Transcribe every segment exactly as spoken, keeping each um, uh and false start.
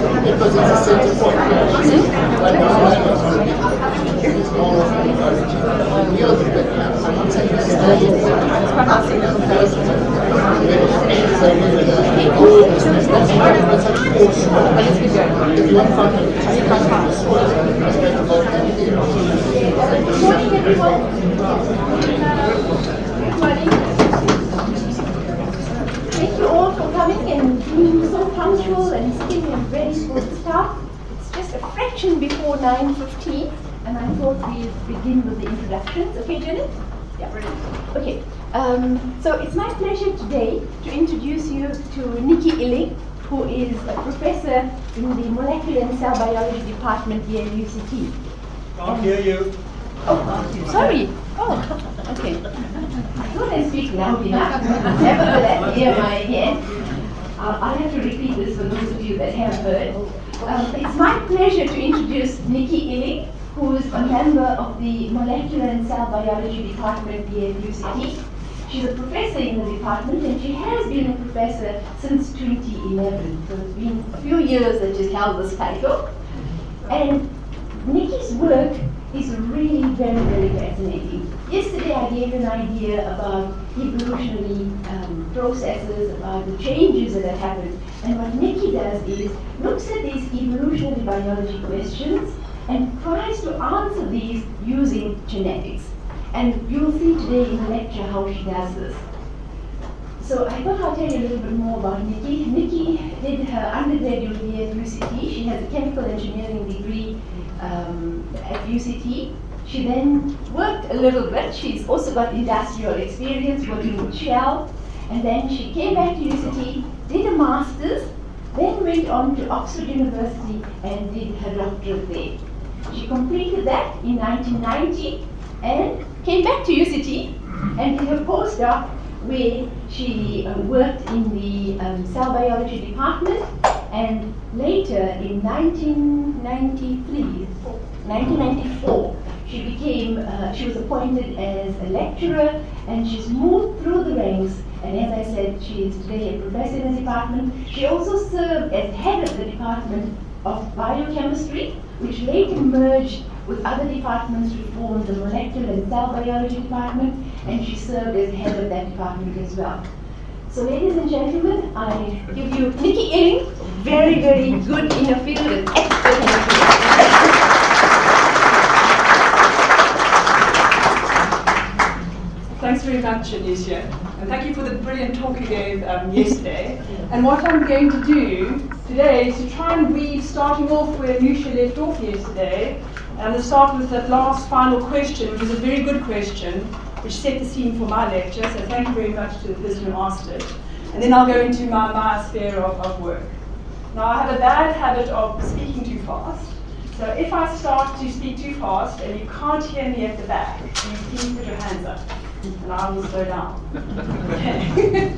Because it's a center for creation. Like the it's more of an origin. The other bit, sometimes you study it. If you want to find Thank you all for coming and being so punctual and sitting and ready for the start. It's just a fraction before nine fifteen, and I thought we'd begin with the introductions. Okay, Janet? Yeah, brilliant. Okay, um, so it's my pleasure today to introduce you to Nikki Illing, who is a professor in the Molecular and Cell Biology Department here at U C T. Can't hear you. Oh, sorry. Oh, okay. I thought I speak loud enough. Nevertheless, hear my head. Uh, I'll have to repeat this for those of you that have heard. Um, it's my pleasure to introduce Nikki Illing, who is a member of the Molecular and Cell Biology Department here at U C T. She's a professor in the department, and she has been a professor since twenty eleven. So it's been a few years that she's held this title. And Nikki's work is really very, very fascinating. Yesterday I gave an idea about evolutionary um, processes, about the changes that have happened. And what Nikki does is looks at these evolutionary biology questions and tries to answer these using genetics. And you'll see today in the lecture how she does this. So I thought I'll tell you a little bit more about Nikki. Nikki did her undergraduate year at U C T. She has a chemical engineering degree um, at U C T. She then worked a little bit. She's also got industrial experience working with Shell. And then she came back to U C T, did a master's, then went on to Oxford University and did her doctorate there. She completed that in nineteen ninety and came back to U C T and did her postdoc, where she uh, worked in the um, cell biology department, and later in nineteen ninety-four she became, uh, she was appointed as a lecturer, and she's moved through the ranks, and as I said, she is today a professor in the department. She also served as head of the department of biochemistry, which later merged with other departments to form the molecular and cell biology department, and she served as head of that department as well. So ladies and gentlemen, I give you Nikki Illing, very, very good in her field and expert in her field. Thanks very much, Alicia, and thank you for the brilliant talk you gave um, yesterday. And what I'm going to do today is to try and weave, starting off where Alicia left off yesterday, and to start with that last final question, which is a very good question, which set the scene for my lecture, so thank you very much to the person who asked it. And then I'll go into my, my sphere of, of work. Now, I have a bad habit of speaking too fast, so if I start to speak too fast and you can't hear me at the back, you please put your hands up, and I will slow down. Okay.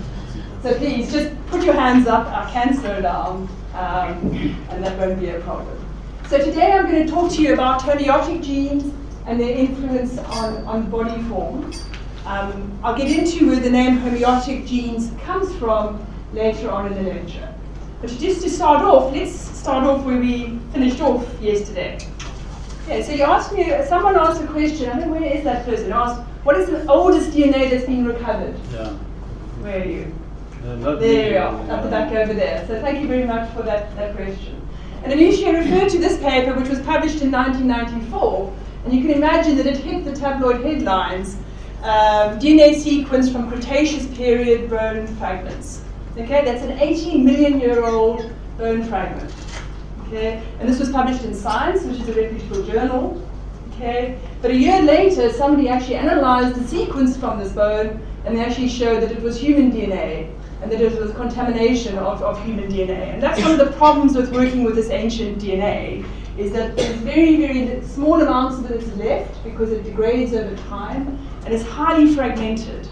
So please, just put your hands up, I can slow down, um, and that won't be a problem. So today I'm going to talk to you about homeotic genes and their influence on, on body form. Um, I'll get into where the name homeotic genes comes from later on in the lecture. But just to start off, let's start off where we finished off yesterday. Okay, so you asked me, someone asked a question, I don't know, where is that person? Asked, what is the oldest D N A that's been recovered? Yeah. Where are you? Uh, there you are, up the back over there. So thank you very much for that, that question. And Alicia referred to this paper, which was published in nineteen ninety-four, and you can imagine that it hit the tabloid headlines, um, D N A sequence from Cretaceous period bone fragments. Okay, that's an eighteen million year old bone fragment. Okay, and this was published in Science, which is a reputable journal. Okay, but a year later, somebody actually analyzed the sequence from this bone, and they actually showed that it was human D N A, and that it was contamination of, of human D N A. And that's one of the problems with working with this ancient D N A, is that there's very, very small amounts of it that's left because it degrades over time, and it's highly fragmented.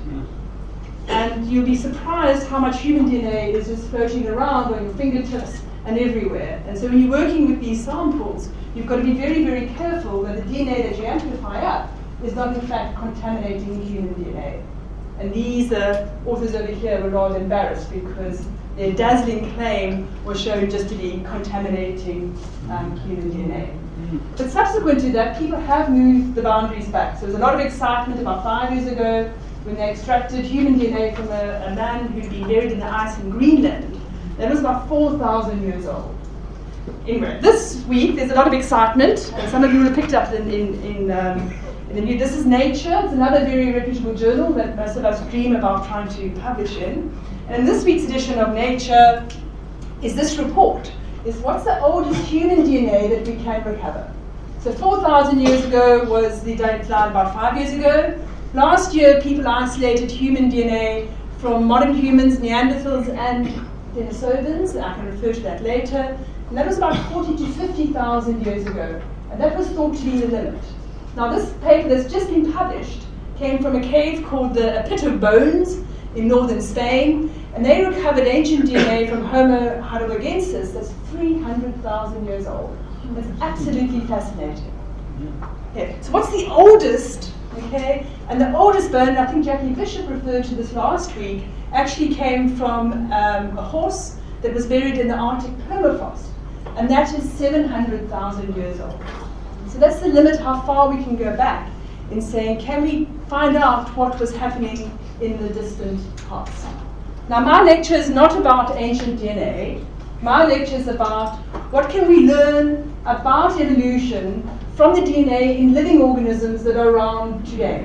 And you'll be surprised how much human D N A is just floating around on your fingertips and everywhere. And so when you're working with these samples, you've got to be very, very careful that the D N A that you amplify up is not in fact contaminating human D N A. And these uh, authors over here were rather embarrassed because their dazzling claim was shown just to be contaminating um, human D N A. But subsequent to that, people have moved the boundaries back. So there was a lot of excitement about five years ago when they extracted human D N A from a, a man who'd been buried in the ice in Greenland. That was about four thousand years old. Anyway, this week there's a lot of excitement, and some of you will have picked up in, in, in, um, in the news. This is Nature. It's another very reputable journal that most of us dream about trying to publish in. And in this week's edition of Nature is this report. Is what's the oldest human D N A that we can recover? So four thousand years ago was the deadline, about five years ago. Last year, people isolated human D N A from modern humans, Neanderthals, and Denisovans. I can refer to that later. And that was about forty to fifty thousand years ago. And that was thought to be the limit. Now, this paper that's just been published came from a cave called the A Pit of Bones in northern Spain. And they recovered ancient D N A from Homo heidelbergensis that's three hundred thousand years old. That's absolutely fascinating. Okay, so what's the oldest? Okay, and the oldest bone, I think Jackie Bishop referred to this last week, actually came from um, a horse that was buried in the Arctic permafrost. And that is seven hundred thousand years old. So that's the limit how far we can go back in saying, can we find out what was happening in the distant past? Now, my lecture is not about ancient D N A. My lecture is about what can we learn about evolution from the D N A in living organisms that are around today.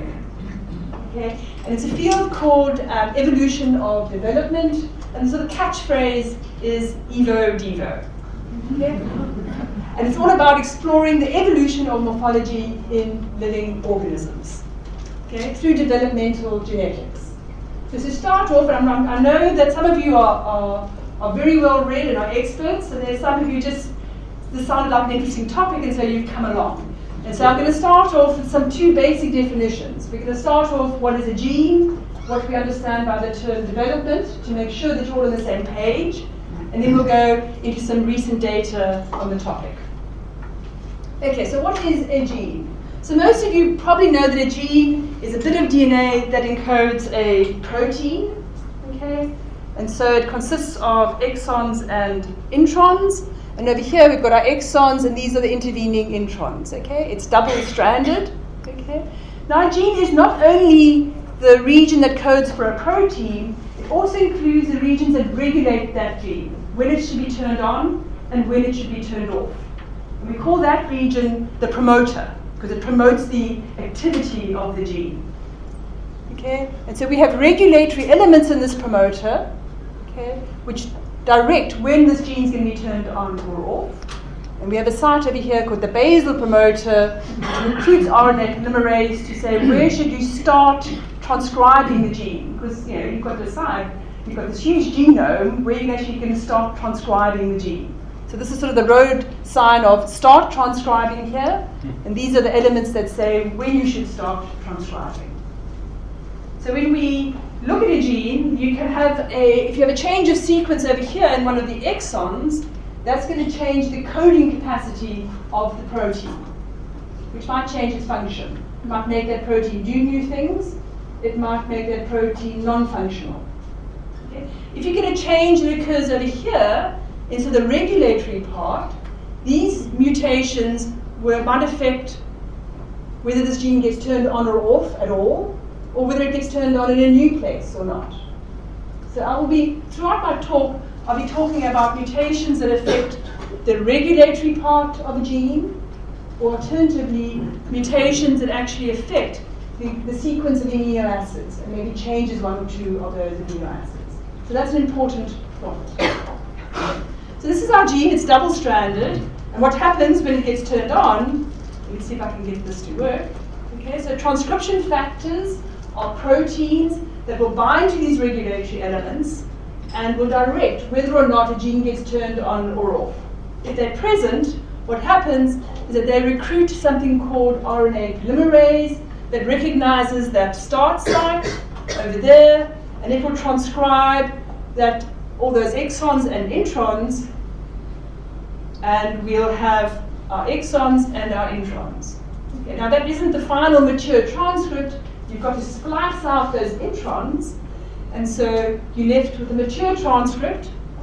Okay? And it's a field called um, evolution of development, and so the catchphrase is Evo Devo. Okay? And it's all about exploring the evolution of morphology in living organisms, okay, through developmental genetics. So to start off, and I'm, I know that some of you are, are, are very well read and are experts, and there's some of you just, this sounded like an interesting topic, and so you've come along. And so I'm going to start off with some two basic definitions. We're going to start off what is a gene, what we understand by the term development, to make sure that you're all on the same page, and then we'll go into some recent data on the topic. Okay, so what is a gene? So most of you probably know that a gene is a bit of D N A that encodes a protein, okay? And so it consists of exons and introns. And over here we've got our exons, and these are the intervening introns, okay? It's double-stranded, okay? Now a gene is not only the region that codes for a protein, it also includes the regions that regulate that gene, when it should be turned on and when it should be turned off. And we call that region the promoter, because it promotes the activity of the gene. Okay? And so we have regulatory elements in this promoter, okay, which direct when this gene is going to be turned on or off. And we have a site over here called the basal promoter, which recruits R N A polymerase to say where should you start transcribing the gene, because you know you've got to decide, you've got this huge genome, where you're actually going to start transcribing the gene. So this is sort of the road sign of start transcribing here, and these are the elements that say when you should start transcribing. So when we look at a gene, you can have a, if you have a change of sequence over here in one of the exons, that's going to change the coding capacity of the protein, which might change its function. It might make that protein do new things. It might make that protein non-functional. Okay? If you get a change that occurs over here into the regulatory part, these mutations will, might affect whether this gene gets turned on or off at all, or whether it gets turned on in a new place or not. So I will be, throughout my talk, I'll be talking about mutations that affect the regulatory part of a gene, or alternatively, mutations that actually affect the, the sequence of amino acids, and maybe changes one or two of those amino acids. So that's an important point. So this is our gene, it's double-stranded, and what happens when it gets turned on, let me see if I can get this to work. Okay, so transcription factors are proteins that will bind to these regulatory elements and will direct whether or not a gene gets turned on or off. If they're present, what happens is that they recruit something called R N A polymerase that recognizes that start site over there, and it will transcribe that all those exons and introns, and we'll have our exons and our introns. Okay, now that isn't the final mature transcript. You've got to splice out those introns, and so you're left with a mature transcript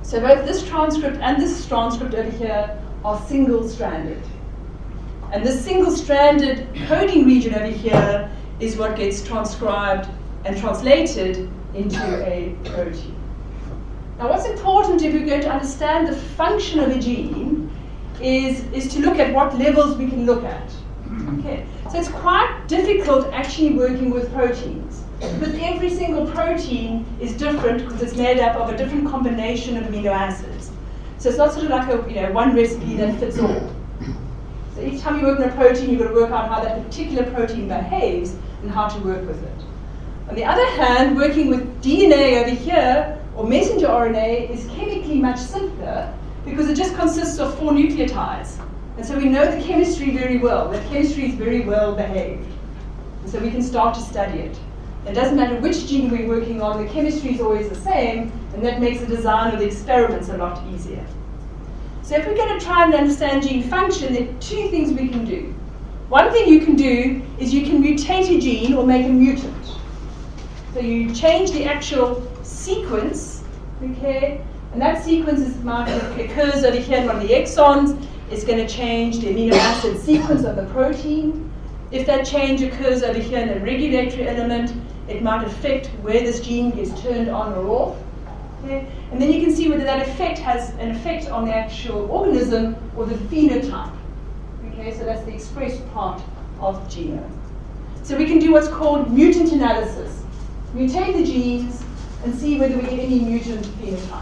So both this transcript and this transcript over here are single-stranded. And this single-stranded coding region over here is what gets transcribed and translated into a protein. Now what's important if we're going to understand the function of a gene is, is to look at what levels we can look at. Okay. So it's quite difficult actually working with proteins, because every single protein is different because it's made up of a different combination of amino acids. So it's not sort of like a, you know, one recipe that fits all. So each time you work on a protein, you've got to work out how that particular protein behaves and how to work with it. On the other hand, working with D N A over here, or messenger R N A, is chemically much simpler because it just consists of four nucleotides. And so we know the chemistry very well. That chemistry is very well behaved. And so we can start to study it. It doesn't matter which gene we're working on, the chemistry is always the same, and that makes the design of the experiments a lot easier. So if we're going to try and understand gene function, there are two things we can do. One thing you can do is you can mutate a gene or make a mutant. So you change the actual sequence, okay, and that sequence is marked, occurs over here in one of the exons. It's going to change the amino acid sequence of the protein. If that change occurs over here in the regulatory element, it might affect where this gene gets turned on or off. Okay? And then you can see whether that effect has an effect on the actual organism or the phenotype. Okay, so that's the expressed part of the genome. So we can do what's called mutant analysis. Mutate the genes and see whether we get any mutant phenotype.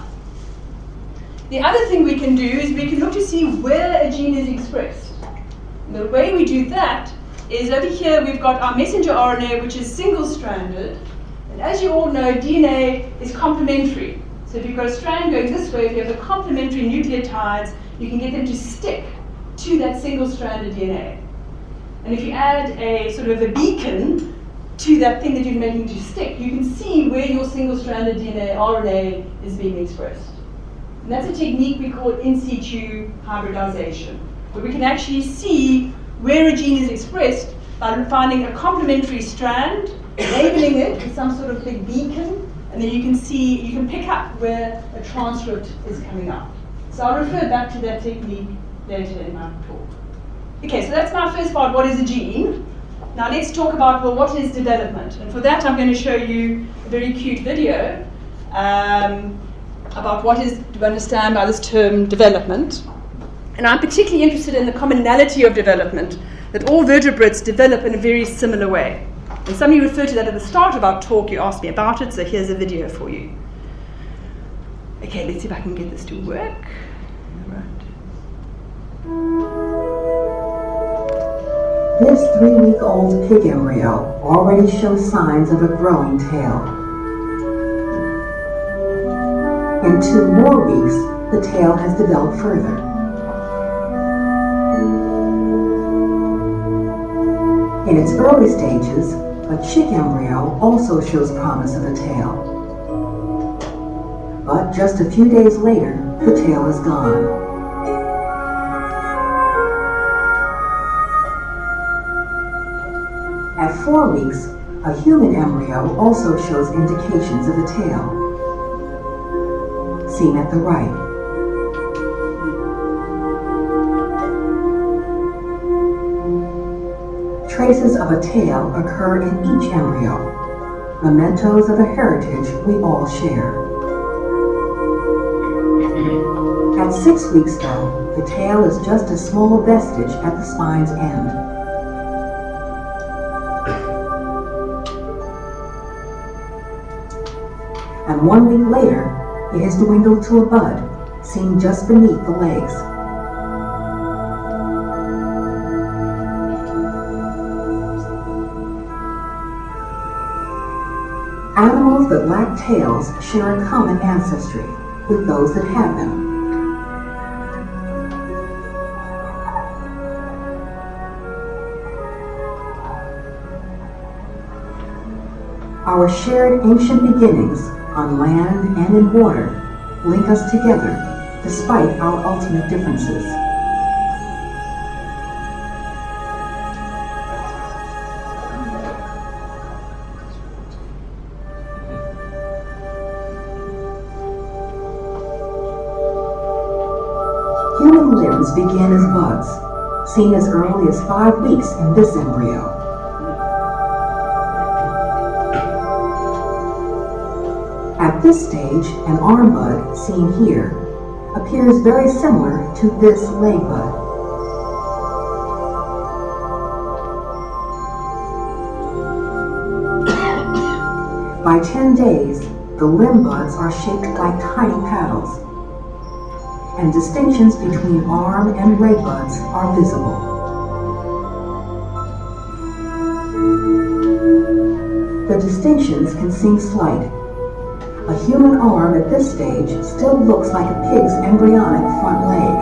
The other thing we can do is we can look to see where a gene is expressed. And the way we do that is over here we've got our messenger R N A, which is single-stranded. And as you all know, D N A is complementary. So if you've got a strand going this way, if you have the complementary nucleotides, you can get them to stick to that single-stranded D N A. And if you add a sort of a beacon to that thing that you're making to stick, you can see where your single-stranded D N A, R N A is being expressed. And that's a technique we call in situ hybridization, where we can actually see where a gene is expressed by finding a complementary strand, labeling it with some sort of big beacon, and then you can see, you can pick up where a transcript is coming up. So I'll refer back to that technique later in my talk. Okay, so that's my first part, what is a gene? Now let's talk about, well, what is development? And for that I'm going to show you a very cute video um, about what is to understand by this term development. And I'm particularly interested in the commonality of development, that all vertebrates develop in a very similar way. And some of you referred to that at the start of our talk, you asked me about it, so here's a video for you. Okay, let's see if I can get this to work. This three-week-old pig embryo already shows signs of a growing tail. In two more weeks, the tail has developed further. In its early stages, a chick embryo also shows promise of a tail. But just a few days later, the tail is gone. At four weeks, a human embryo also shows indications of a tail, seen at the right. Traces of a tail occur in each embryo, mementos of a heritage we all share. At six weeks, though, the tail is just a small vestige at the spine's end. And one week later, it has dwindled to a bud, seen just beneath the legs. Animals that lack tails share a common ancestry with those that have them. Our shared ancient beginnings on land and in water link us together despite our ultimate differences. Human limbs begin as buds, seen as early as five weeks in this embryo. At this stage, an arm bud, seen here, appears very similar to this leg bud. By ten days, the limb buds are shaped like tiny paddles, and distinctions between arm and leg buds are visible. The distinctions can seem slight. A human arm at this stage still looks like a pig's embryonic front leg.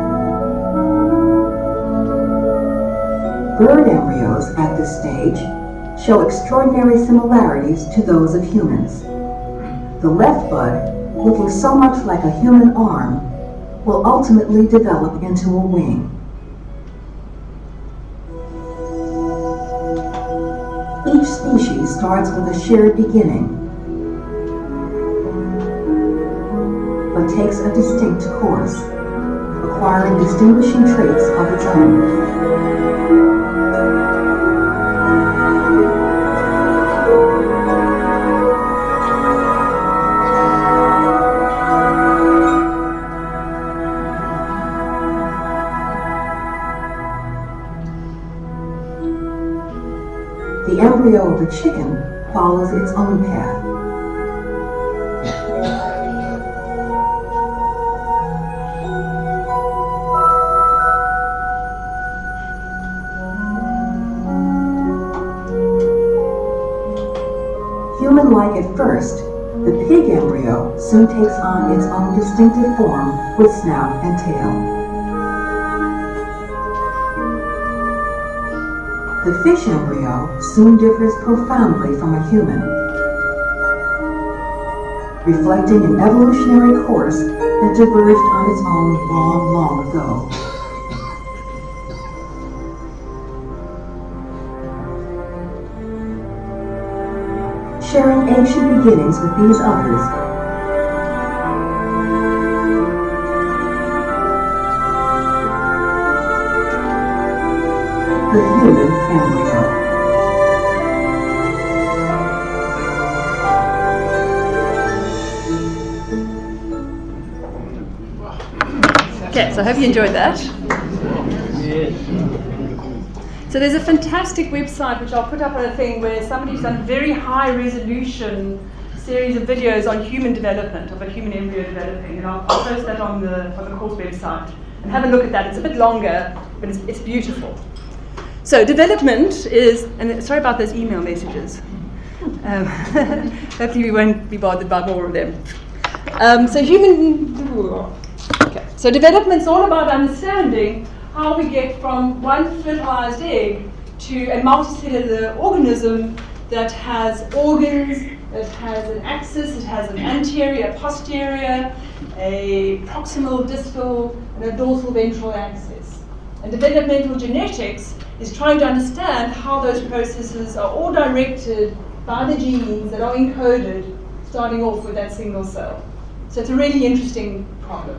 Bird embryos at this stage show extraordinary similarities to those of humans. The left bud, looking so much like a human arm, will ultimately develop into a wing. Each species starts with a shared beginning, but takes a distinct course, acquiring distinguishing traits of its own. The embryo of a chicken follows its own path. Human-like at first, the pig embryo soon takes on its own distinctive form with snout and tail. The fish embryo soon differs profoundly from a human, reflecting an evolutionary course that diverged on its own long, long ago. Sharing ancient beginnings with these others, the human embryo. Okay, so I hope you enjoyed that. Yes. So there's a fantastic website which I'll put up on a thing where somebody's done a very high resolution series of videos on human development, of a human embryo developing, and I'll, I'll post that on the on the course website. And have a look at that. It's a bit longer, but it's, it's beautiful. So development is, and sorry about those email messages. Um, hopefully we won't be bothered by more of them. Um, so human, okay. So development's all about understanding how we get from one fertilized egg to a multicellular organism that has organs, that has an axis, it has an anterior, posterior, a proximal, distal, and a dorsal ventral axis. And developmental genetics is trying to understand how those processes are all directed by the genes that are encoded, starting off with that single cell. So it's a really interesting problem.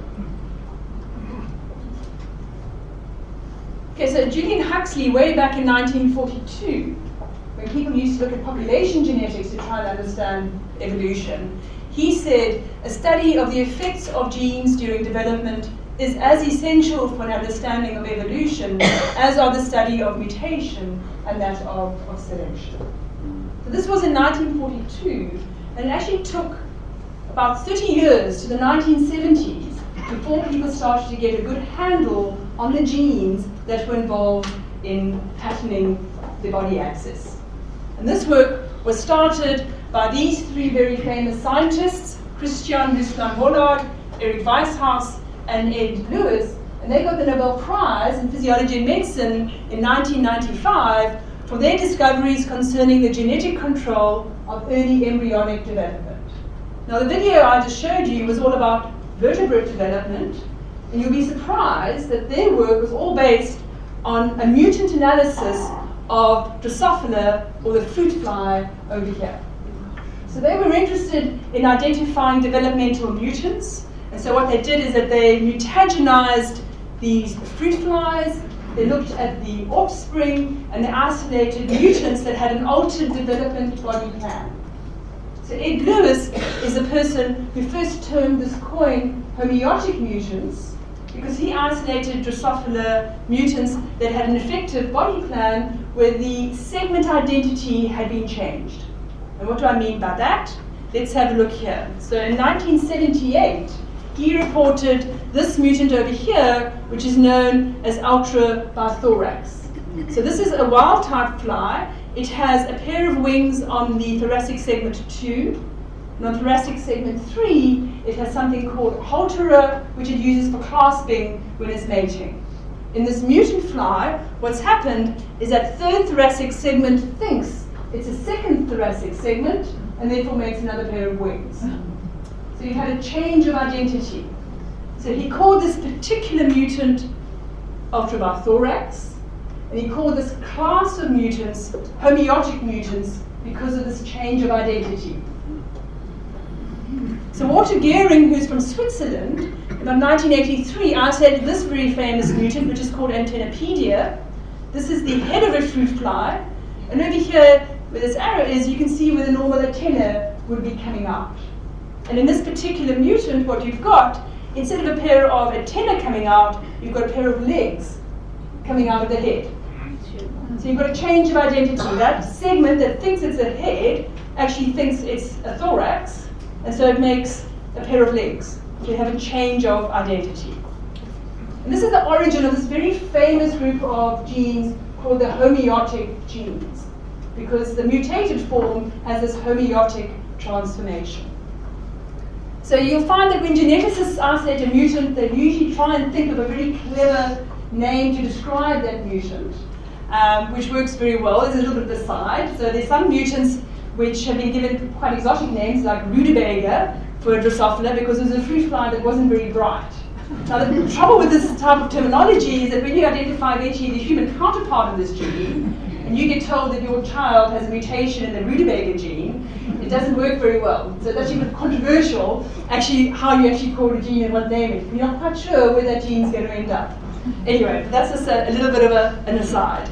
Okay, so Julian Huxley, way back in nineteen forty-two, when people used to look at population genetics to try and understand evolution, he said a study of the effects of genes during development is as essential for an understanding of evolution as are the study of mutation and that of, of selection. So this was in nineteen forty-two, and it actually took about thirty years to the nineteen seventies before people started to get a good handle on the genes that were involved in patterning the body axis. And this work was started by these three very famous scientists, Christian Ruslan-Hollard, Eric Weishaupt, and Ed Lewis, and they got the Nobel Prize in Physiology and Medicine in nineteen ninety-five for their discoveries concerning the genetic control of early embryonic development. Now the video I just showed you was all about vertebrate development, and you'll be surprised that their work was all based on a mutant analysis of Drosophila, or the fruit fly, over here. So they were interested in identifying developmental mutants, and so what they did is that they mutagenized these fruit flies, they looked at the offspring, and they isolated mutants that had an altered development body plan. So Ed Lewis is the person who first termed this coin homeotic mutants, because he isolated Drosophila mutants that had an effective body plan where the segment identity had been changed. And what do I mean by that? Let's have a look here. So in nineteen seventy-eight, he reported this mutant over here, which is known as ultrabithorax. So this is a wild-type fly. It has a pair of wings on the thoracic segment two. And on thoracic segment three, it has something called halteria, which it uses for clasping when it's mating. In this mutant fly, what's happened is that third thoracic segment thinks it's a second thoracic segment, and therefore makes another pair of wings. So you had a change of identity. So he called this particular mutant ultrabithorax, and he called this class of mutants homeotic mutants because of this change of identity. So Walter Gehring, who's from Switzerland, about nineteen eighty-three, isolated this very famous mutant, which is called Antennapedia. This is the head of a fruit fly, and over here, where this arrow is, you can see where the normal antenna would be coming out. And in this particular mutant, what you've got, instead of a pair of antennae coming out, you've got a pair of legs coming out of the head. So you've got a change of identity. That segment that thinks it's a head actually thinks it's a thorax, and so it makes a pair of legs. So you have a change of identity. And this is the origin of this very famous group of genes called the homeotic genes, because the mutated form has this homeotic transformation. So you'll find that when geneticists isolate a mutant, they usually try and think of a very clever name to describe that mutant, um, which works very well. There's a little bit of the side. So there's some mutants which have been given quite exotic names, like rutabaga for a Drosophila, because it was a fruit fly that wasn't very bright. Now the trouble with this type of terminology is that when you identify eventually the human counterpart of this gene, and you get told that your child has a mutation in the rutabaga gene, it doesn't work very well. So it's actually a bit controversial, actually, how you actually call a gene and what name it. You're not quite sure where that gene's going to end up. Anyway, that's just a, a little bit of a, an aside.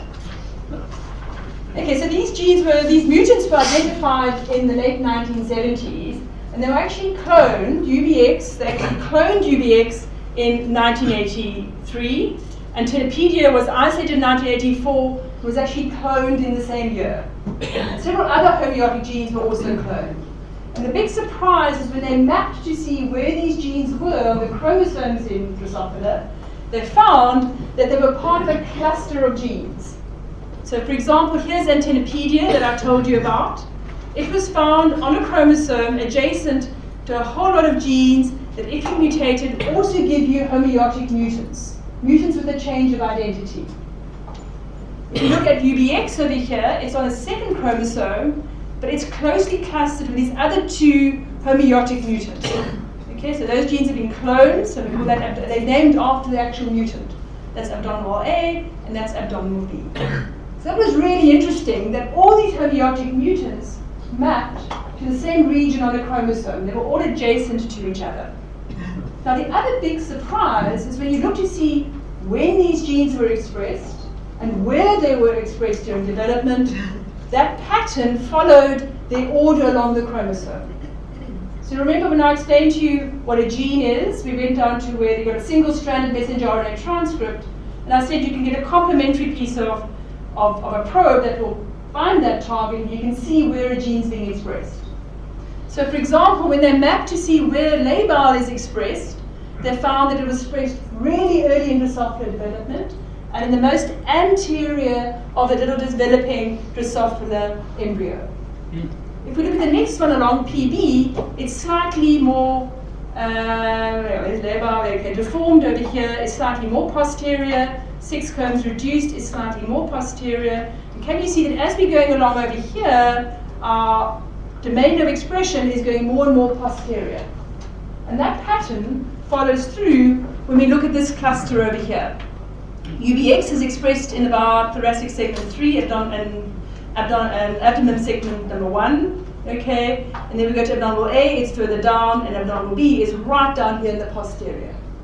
Okay, so these genes were, these mutants were identified in the late nineteen seventies, and they were actually cloned, U B X, they actually cloned U B X in nineteen eighty-three. Antennapedia was isolated in nineteen eighty-four, was actually cloned in the same year. Several other homeotic genes were also cloned. And the big surprise is when they mapped to see where these genes were on the chromosomes in Drosophila, they found that they were part of a cluster of genes. So for example, here's Antennapedia that I told you about. It was found on a chromosome adjacent to a whole lot of genes that, if you mutated, also give you homeotic mutants, mutants with a change of identity. If you look at U B X over here, it's on a second chromosome, but it's closely clustered with these other two homeotic mutants. Okay, so those genes have been cloned, so we call that, they're named after the actual mutant. That's abdominal A, and that's abdominal B. So that was really interesting, that all these homeotic mutants mapped to the same region on the chromosome. They were all adjacent to each other. Now the other big surprise is when you look to see when these genes were expressed and where they were expressed during development, that pattern followed the order along the chromosome. So remember when I explained to you what a gene is, we went down to where you got a single-stranded messenger R N A transcript, and I said you can get a complementary piece of, of, of a probe that will find that target, and you can see where a gene is being expressed. So for example, when they mapped to see where labile is expressed, they found that it was expressed really early in Drosophila development, and in the most anterior of the little developing Drosophila embryo. Mm. If we look at the next one along, P B, it's slightly more uh, okay, deformed over here, it's slightly more posterior, six combs reduced is slightly more posterior. And can you see that as we're going along over here, our domain of expression is going more and more posterior. And that pattern follows through when we look at this cluster over here. U B X is expressed in about thoracic segment three abdom and, abdom and abdomen segment number one, okay? And then we go to abdominal A, it's further down, and abdominal B is right down here in the posterior.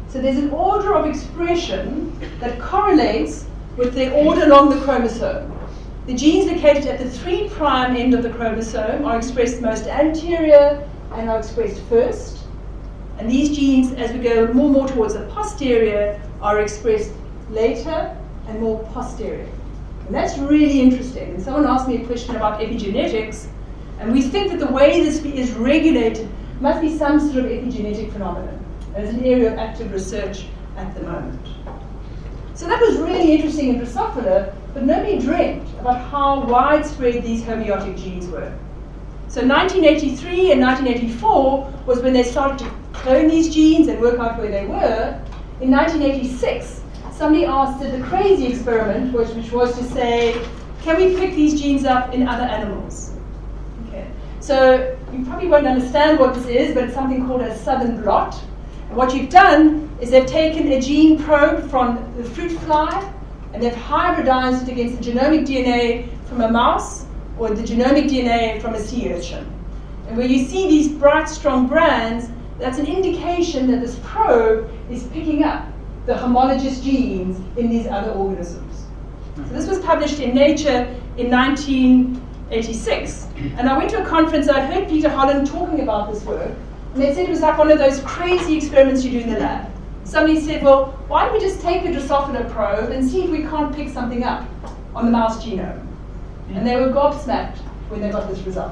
So there's an order of expression that correlates with the order along the chromosome. The genes located at the three prime end of the chromosome are expressed most anterior and are expressed first. And these genes, as we go more and more towards the posterior, are expressed later and more posterior. And that's really interesting. And someone asked me a question about epigenetics, and we think that the way this is regulated must be some sort of epigenetic phenomenon. There's an area of active research at the moment. So that was really interesting in Drosophila, but nobody dreamt about how widespread these homeotic genes were. So nineteen eighty-three and nineteen eighty-four was when they started to clone these genes and work out where they were. In nineteen eighty-six, somebody asked, did the crazy experiment, which, which was to say, can we pick these genes up in other animals? Okay. So you probably won't understand what this is, but it's something called a southern blot. And what you've done is they've taken a gene probe from the fruit fly and they've hybridized it against the genomic D N A from a mouse or the genomic D N A from a sea urchin. And where you see these bright, strong brands, that's an indication that this probe is picking up the homologous genes in these other organisms. So this was published in Nature in nineteen eighty-six. And I went to a conference, I heard Peter Holland talking about this work, and they said it was like one of those crazy experiments you do in the lab. Somebody said, well, why don't we just take the Drosophila probe and see if we can't pick something up on the mouse genome? And they were gobsmacked when they got this result.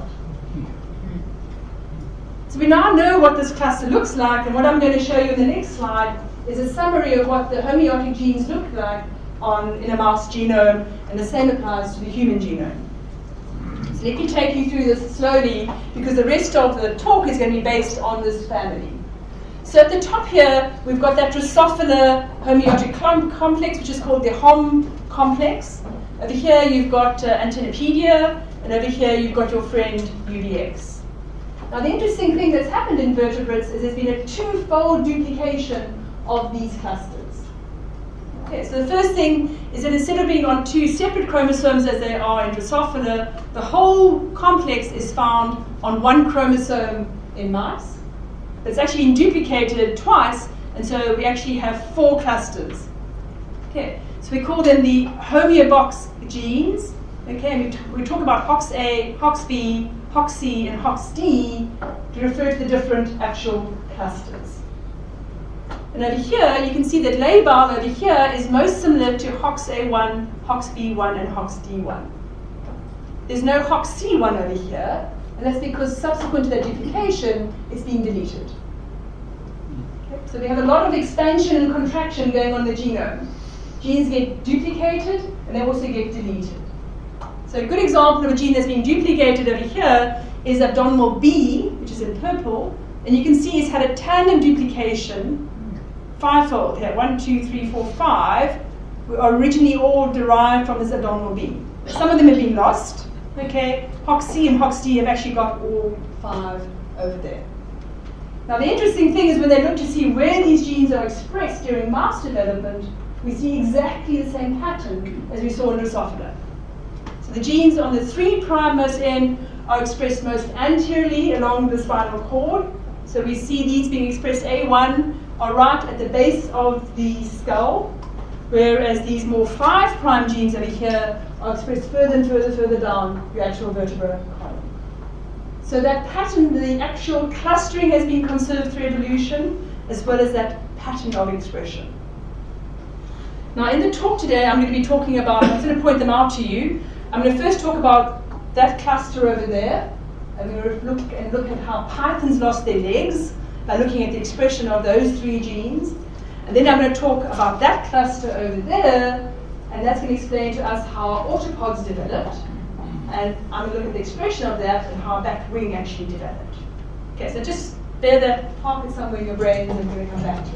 So we now know what this cluster looks like, and what I'm going to show you in the next slide is a summary of what the homeotic genes look like on, in a mouse genome, and the same applies to the human genome. So let me take you through this slowly, because the rest of the talk is going to be based on this family. So at the top here, we've got that Drosophila homeotic complex, which is called the Hom complex. Over here, you've got uh, Antennapedia, and over here, you've got your friend U V X. Now, the interesting thing that's happened in vertebrates is there's been a two-fold duplication of these clusters. Okay, so the first thing is that instead of being on two separate chromosomes as they are in Drosophila, the whole complex is found on one chromosome in mice. It's actually been duplicated twice, and so we actually have four clusters. Okay, so we call them the homeobox genes. Okay, and we, t we talk about Hox A, Hox B, Hox C, and Hox D to refer to the different actual clusters. And over here, you can see that labile over here is most similar to Hox A one, Hox B one, and Hox D one. There's no Hox C one over here, and that's because subsequent to that duplication, it's being deleted. Okay, so we have a lot of expansion and contraction going on in the genome. Genes get duplicated, and they also get deleted. So a good example of a gene that's being duplicated over here is abdominal B, which is in purple, and you can see it's had a tandem duplication, fivefold here, one, two, three, four, five, were originally all derived from this abdominal B. Some of them have been lost, okay? Hox C and Hox D have actually got all five over there. Now the interesting thing is when they look to see where these genes are expressed during mouse development, we see exactly the same pattern as we saw in Drosophila. So the genes on the three prime most end are expressed most anteriorly along the spinal cord. So we see these being expressed A one are right at the base of the skull, whereas these more five prime genes over here are expressed further and further, further down the actual vertebra column. So that pattern, the actual clustering has been conserved through evolution, as well as that pattern of expression. Now in the talk today, I'm going to be talking about, I'm going to point them out to you. I'm going to first talk about that cluster over there. I'm going to look and look at how pythons lost their legs by looking at the expression of those three genes. And then I'm going to talk about that cluster over there, and that's going to explain to us how autopods developed. And I'm going to look at the expression of that and how that wing actually developed. Okay, so just bear that, park it somewhere in your brain, and then we're going to come back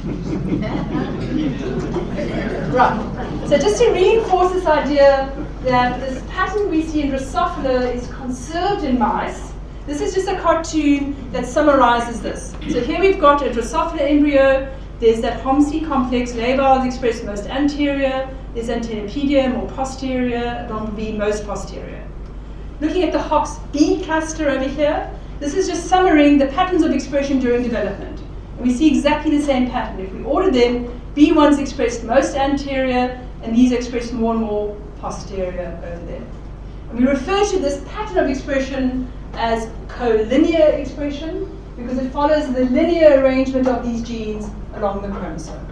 to it. Right, so just to reinforce this idea that this pattern we see in Drosophila is conserved in mice, this is just a cartoon that summarizes this. So here we've got a Drosophila embryo. There's that Hom C complex, labile is expressed most anterior, there's Antennapedia more posterior, abdominal B most posterior. Looking at the Hox B cluster over here, this is just summarizing the patterns of expression during development. And we see exactly the same pattern. If we order them, B one's expressed most anterior, and these are expressed more and more posterior over there. And we refer to this pattern of expression as collinear expression, because it follows the linear arrangement of these genes along the chromosome.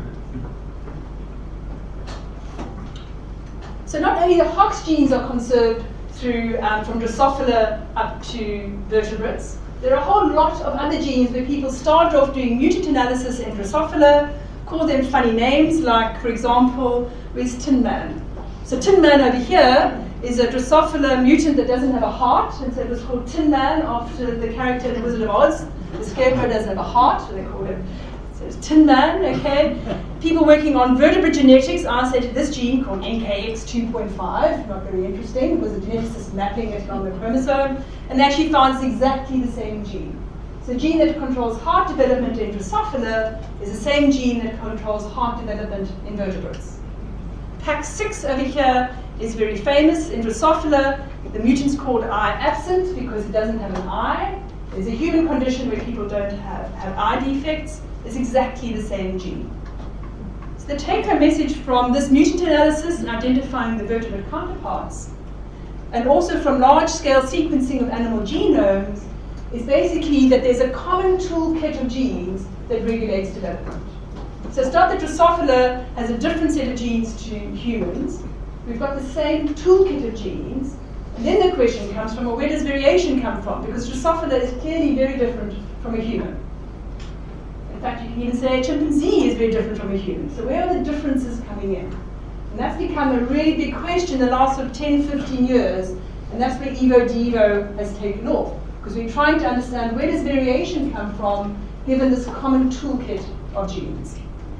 So not only the Hox genes are conserved through um, from Drosophila up to vertebrates, there are a whole lot of other genes where people started off doing mutant analysis in Drosophila, call them funny names, like, for example, where's Tin Man? So Tin Man over here is a Drosophila mutant that doesn't have a heart, and so it was called Tin Man after the character in The Wizard of Oz. The scarecrow doesn't have a heart, so they called him so it's Tin Man, okay? People working on vertebrate genetics isolated this gene called N K X two point five, not very interesting, it was a geneticist mapping it on the chromosome, and they actually found it's exactly the same gene. So the gene that controls heart development in Drosophila is the same gene that controls heart development in vertebrates. P A X six over here is very famous in Drosophila. The mutant's called eye absent because it doesn't have an eye. There's a human condition where people don't have, have eye defects. It's exactly the same gene. So the take-home message from this mutant analysis and identifying the vertebrate counterparts, and also from large-scale sequencing of animal genomes, is basically that there's a common toolkit of genes that regulates development. So it's not that Drosophila has a different set of genes to humans. We've got the same toolkit of genes. And then the question comes from, well, where does variation come from? Because Drosophila is clearly very different from a human. In fact, you can even say a chimpanzee is very different from a human. So where are the differences coming in? And that's become a really big question in the last sort of ten, fifteen years. And that's where EvoDevo has taken off. Because we're trying to understand where does variation come from given this common toolkit of genes.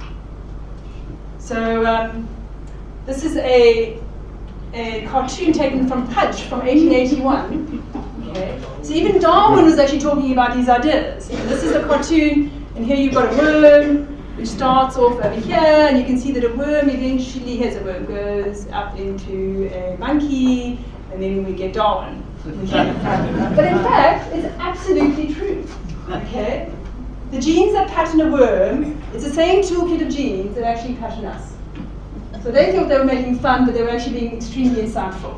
So um, this is a, a cartoon taken from Pudge from eighteen eighty-one. Okay. So even Darwin was actually talking about these ideas. And this is a cartoon, and here you've got a worm, which starts off over here, and you can see that a worm eventually, here's a worm, goes up into a monkey, and then we get Darwin. Okay. But in fact, it's absolutely true. Okay? The genes that pattern a worm, it's the same toolkit of genes that actually pattern us. So they thought they were making fun, but they were actually being extremely insightful.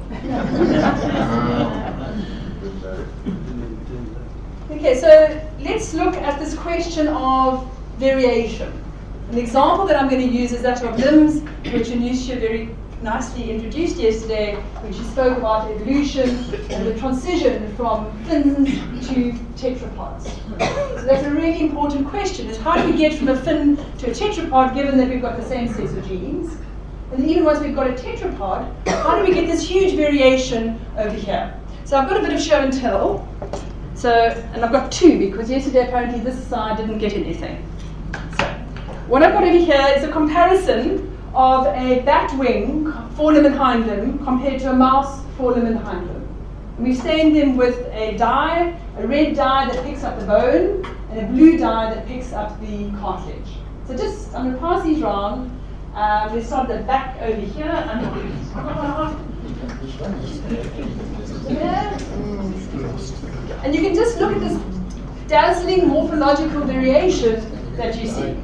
Okay, so let's look at this question of variation. An example that I'm going to use is that of limbs, which Anusha very nicely introduced yesterday, when she spoke about evolution and the transition from fins to tetrapods. So that's a really important question, is how do we get from a fin to a tetrapod given that we've got the same set of genes? And then even once we've got a tetrapod, how do we get this huge variation over here? So I've got a bit of show and tell. So, and I've got two, because yesterday apparently this side didn't get anything. So, what I've got over here is a comparison of a bat wing, forelimb and hind limb, compared to a mouse forelimb and hind limb. And we've stained them with a dye, a red dye that picks up the bone, and a blue dye that picks up the cartilage. So just, I'm going to pass these round. Uh, we start the back over here. Yeah. And you can just look at this dazzling morphological variation that you see.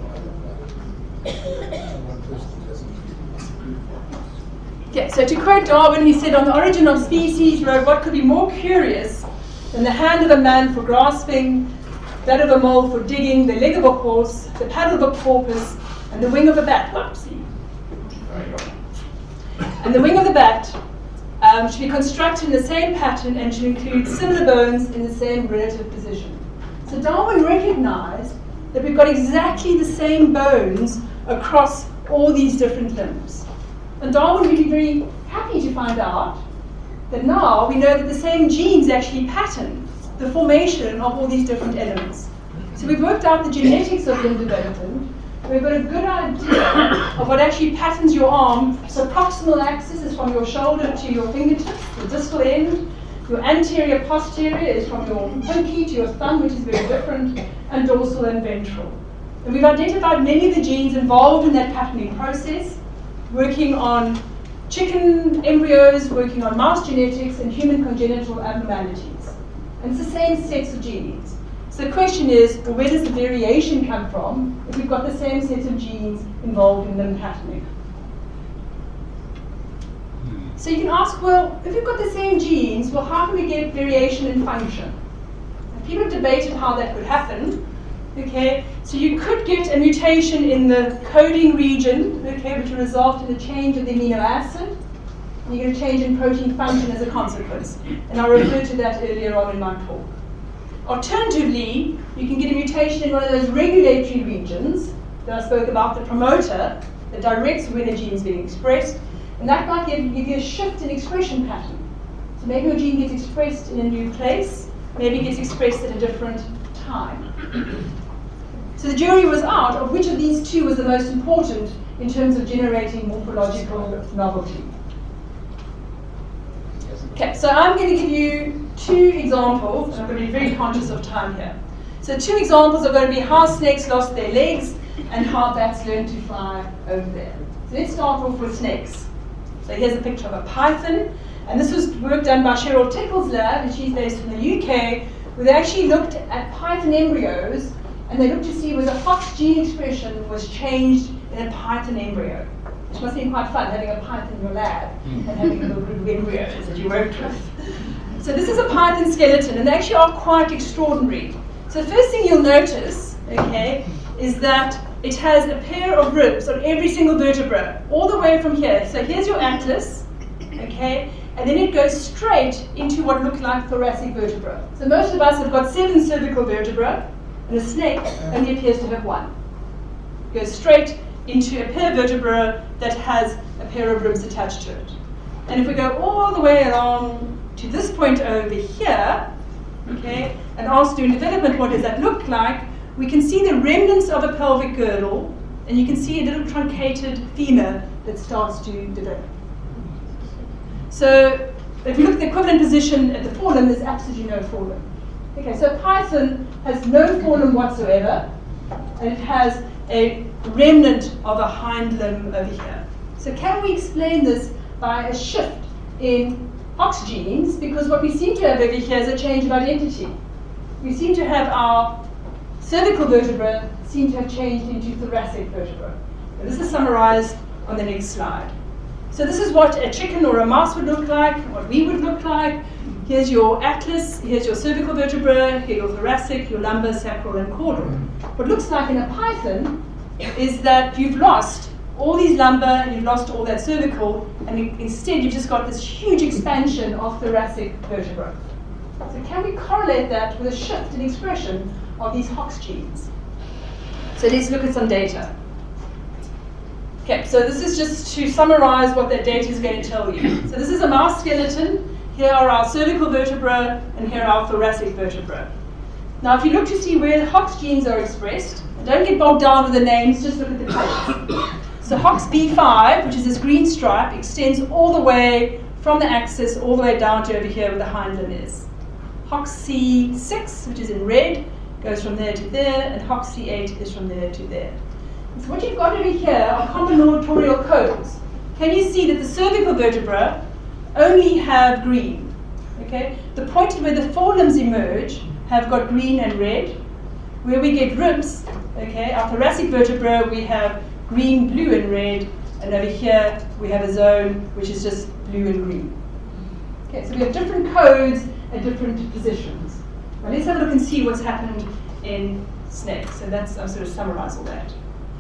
Okay, so to quote Darwin, he said, on the origin of species wrote, what could be more curious than the hand of a man for grasping, that of a mole for digging, the leg of a horse, the paddle of a porpoise, and the wing of a bat. Whoopsie. And the wing of the bat um, should be constructed in the same pattern and should include similar bones in the same relative position. So Darwin recognized that we've got exactly the same bones across all these different limbs. And Darwin would be very happy to find out that now we know that the same genes actually pattern the formation of all these different elements. So we've worked out the genetics of limb development. We've got a good idea of what actually patterns your arm. So proximal axis is from your shoulder to your fingertips, the distal end. Your anterior posterior is from your pinky to your thumb, which is very different, and dorsal and ventral. And we've identified many of the genes involved in that patterning process, working on chicken embryos, working on mouse genetics, and human congenital abnormalities. And it's the same sets of genes. So the question is, well, where does the variation come from if we've got the same set of genes involved in limb patterning? So you can ask, well, if you've got the same genes, well, how can we get variation in function? And people have debated how that could happen. Okay, so you could get a mutation in the coding region, okay, which will result in a change of the amino acid. And you get a change in protein function as a consequence. And I'll refer to that earlier on in my talk. Alternatively, you can get a mutation in one of those regulatory regions that I spoke about, the promoter, that directs when a gene is being expressed. And that might give, give you a shift in expression pattern. So maybe your gene gets expressed in a new place, maybe it gets expressed at a different time. So the jury was out of which of these two was the most important in terms of generating morphological novelty. Okay, so I'm going to give you two examples, and I'm going to be very conscious of time here. So two examples are going to be how snakes lost their legs and how bats learned to fly over there. So let's start off with snakes. So here's a picture of a python, and this was work done by Cheryl Tickle's lab, and she's based in the U K, where they actually looked at python embryos, and they looked to see whether Hox gene expression was changed in a python embryo. Which must have been quite fun, having a python in your lab and having a little group of embryos that you worked with. So this is a python skeleton, and they actually are quite extraordinary. So the first thing you'll notice, okay, is that it has a pair of ribs on every single vertebra, all the way from here. So here's your atlas, okay, and then it goes straight into what look like thoracic vertebra. So most of us have got seven cervical vertebra, and a snake only appears to have one. It goes straight into a pair vertebra that has a pair of ribs attached to it. And if we go all the way along to this point over here, okay, and ask during development what does that look like, we can see the remnants of a pelvic girdle, and you can see a little truncated femur that starts to develop. So if we look at the equivalent position at the forelimb, there's absolutely no forelimb. Okay, so python has no forelimb whatsoever, and it has a remnant of a hind limb over here. So can we explain this by a shift in Hox genes? Because what we seem to have over here is a change of identity. We seem to have our cervical vertebra seem to have changed into thoracic vertebra. And this is summarized on the next slide. So this is what a chicken or a mouse would look like, what we would look like. Here's your atlas, here's your cervical vertebra, here your thoracic, your lumbar, sacral, and caudal. What looks like in a python is that you've lost all these lumbar, you've lost all that cervical, and you, instead you've just got this huge expansion of thoracic vertebra. So can we correlate that with a shift in expression of these Hox genes? So let's look at some data. Okay, so this is just to summarize what that data is going to tell you. So this is a mouse skeleton. Here are our cervical vertebra, and here are our thoracic vertebra. Now, if you look to see where the Hox genes are expressed, don't get bogged down with the names, just look at the colors. So Hox B five, which is this green stripe, extends all the way from the axis all the way down to over here where the hind limb is. Hox C six, which is in red, goes from there to there, and Hox C eight is from there to there. So what you've got over here are combinatorial codes. Can you see that the cervical vertebra only have green? Okay, the point where the forelimbs emerge have got green and red. Where we get ribs, okay, our thoracic vertebra, we have green, blue, and red, and over here we have a zone which is just blue and green. Okay, so we have different codes at different positions. Now let's have a look and see what's happened in snakes. So that's, I'll sort of summarize all that.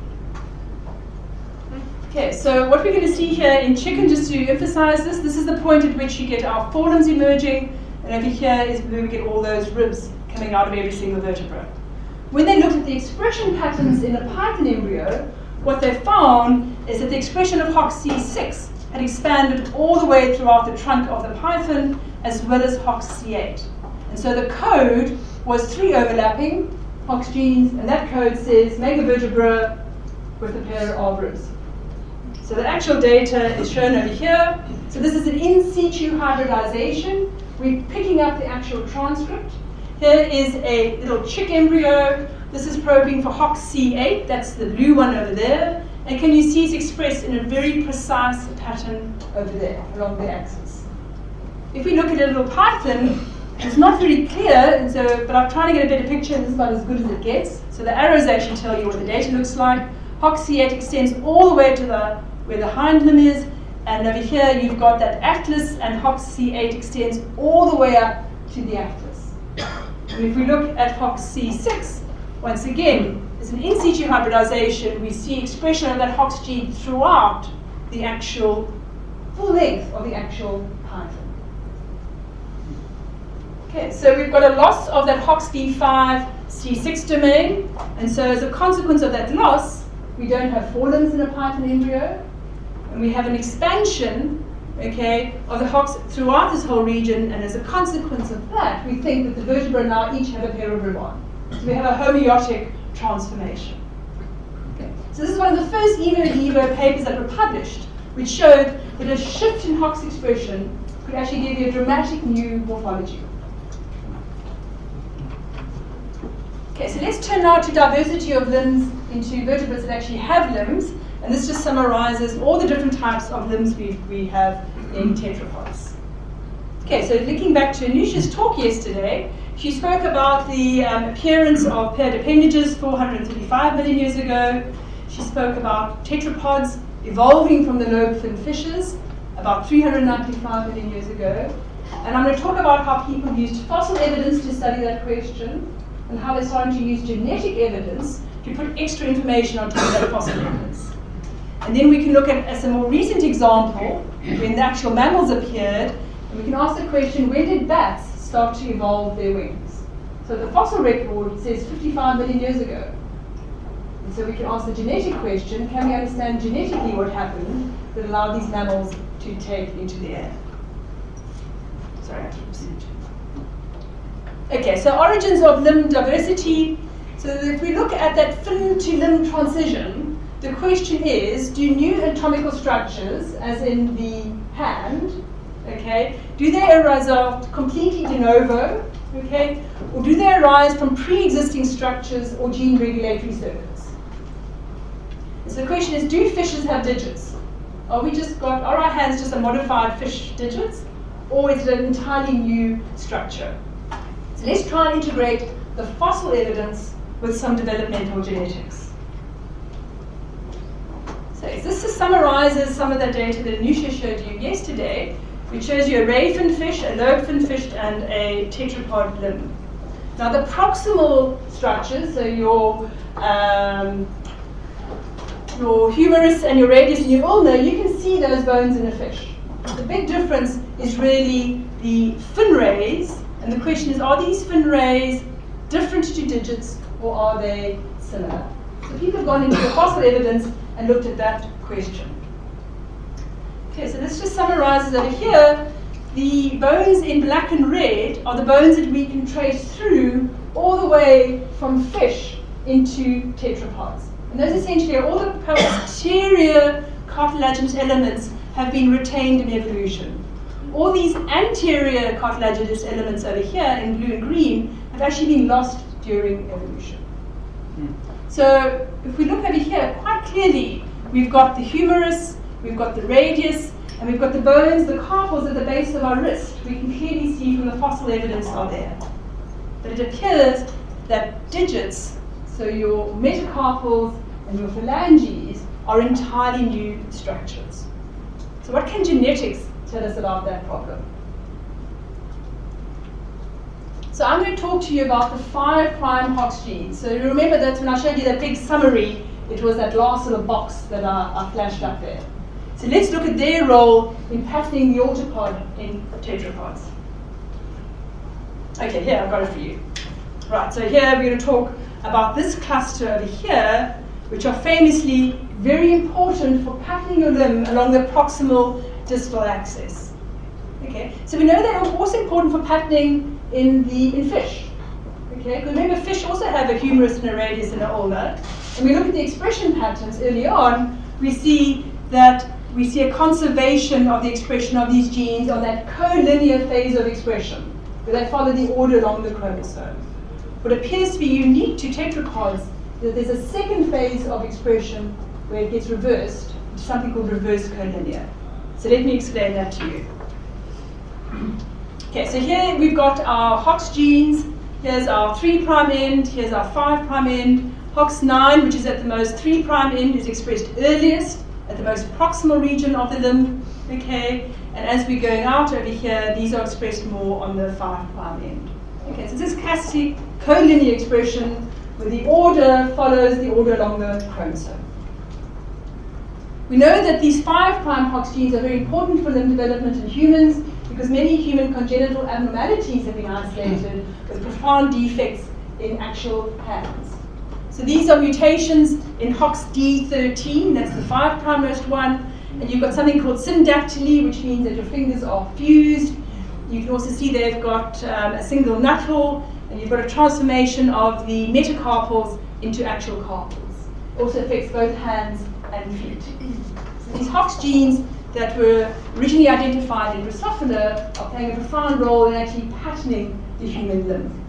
Okay, so what we're going to see here in chicken, just to emphasize this, this is the point at which you get our forelimbs emerging, and over here is where we get all those ribs coming out of every single vertebra. When they looked at the expression patterns in a python embryo, what they found is that the expression of Hox C six had expanded all the way throughout the trunk of the python, as well as Hox C eight. And so the code was three overlapping Hox genes, and that code says megavertebra with a pair of ribs. So the actual data is shown over here. So this is an in situ hybridization. We're picking up the actual transcript. Here is a little chick embryo. This is probing for Hox C eight. That's the blue one over there. And can you see it's expressed in a very precise pattern over there along the axis. If we look at a little python, It's not very clear, and so, but I'm trying to get a better picture, and this is about as good as it gets. So the arrows actually tell you what the data looks like. Hox C eight extends all the way to the where the hind limb is, and over here you've got that atlas, and Hox C eight extends all the way up to the atlas. And if we look at Hox C six, once again, it's an in situ hybridization. We see expression of that Hox gene throughout the actual full length of the actual python. Okay, so we've got a loss of that Hox D five C six domain, and so as a consequence of that loss, we don't have forelimbs in a python embryo, and we have an expansion, okay, of the Hox throughout this whole region, and as a consequence of that, we think that the vertebrae now each have a pair of ribbon. So we have a homeotic transformation. Okay. So this is one of the first Evo in Evo papers that were published, which showed that a shift in Hox expression could actually give you a dramatic new morphology. Okay, so let's turn now to diversity of limbs into vertebrates that actually have limbs, and this just summarizes all the different types of limbs we, we have in tetrapods. Okay, so linking back to Anusha's talk yesterday, she spoke about the um, appearance of paired appendages four hundred thirty-five million years ago. She spoke about tetrapods evolving from the lobe-fin fishes about three hundred ninety-five million years ago. And I'm going to talk about how people used fossil evidence to study that question, and how they're starting to use genetic evidence to put extra information on top of that fossil evidence. And then we can look at as a more recent example, when the actual mammals appeared, and we can ask the question, when did bats start to evolve their wings? So the fossil record says fifty-five million years ago. And so we can ask the genetic question, can we understand genetically what happened that allowed these mammals to take into the air? Sorry, I keep saying. Okay, so origins of limb diversity. So if we look at that fin to limb transition, the question is, do new anatomical structures, as in the hand, okay, do they arise out completely de novo, okay, or do they arise from pre-existing structures or gene regulatory circuits? So the question is, do fishes have digits? Are we just got, are our hands just a modified fish digits, or is it an entirely new structure? So let's try and integrate the fossil evidence with some developmental genetics. So this just summarizes some of the data that Anusha showed you yesterday, which shows you a ray fin fish, a lobe fin fish, and a tetrapod limb. Now the proximal structures, so your um, your humerus and your radius and your ulna, you can see those bones in a fish. The big difference is really the fin rays. And the question is, are these fin rays different to digits, or are they similar? So people have gone into the fossil evidence and looked at that question. Okay, so this just summarizes over here. The bones in black and red are the bones that we can trace through all the way from fish into tetrapods. And those essentially are all the posterior cartilaginous elements have been retained in evolution. All these anterior cartilaginous elements over here in blue and green have actually been lost during evolution. Mm. So if we look over here, quite clearly, we've got the humerus, we've got the radius, and we've got the bones, the carpals at the base of our wrist. We can clearly see from the fossil evidence are there. But it appears that digits, so your metacarpals and your phalanges, are entirely new structures. So what can genetics tell us about that problem? So I'm going to talk to you about the five prime Hox genes. So you remember that when I showed you that big summary, it was that last little box that I, I flashed up there. So let's look at their role in patterning the autopod in tetrapods. Okay, here I've got it for you. Right, so here we're going to talk about this cluster over here, which are famously very important for patterning your limb along the proximal distal axis. Okay, so we know they're also important for patterning in the in fish. Okay, because remember, fish also have a humerus and a radius and an ulna. And we look at the expression patterns early on, we see that we see a conservation of the expression of these genes on that collinear phase of expression, where they follow the order along the chromosome. What appears to be unique to tetrapods is that there's a second phase of expression where it gets reversed, which is something called reverse collinear. So let me explain that to you. Okay, so here we've got our Hox genes. Here's our three prime end, here's our five prime end. Hox nine, which is at the most three prime end, is expressed earliest at the most proximal region of the limb. Okay, and as we're going out over here, these are expressed more on the five prime end. Okay, so this is classic collinear expression where the order follows the order along the chromosome. We know that these five prime Hox genes are very important for limb development in humans because many human congenital abnormalities have been isolated with profound defects in actual hands. So these are mutations in Hox D thirteen, that's the five primemost one, and you've got something called syndactyly, which means that your fingers are fused. You can also see they've got um, a single knuckle, and you've got a transformation of the metacarpals into actual carpals. It also affects both hands and feet. So these Hox genes that were originally identified in Drosophila are playing a profound role in actually patterning the human limb.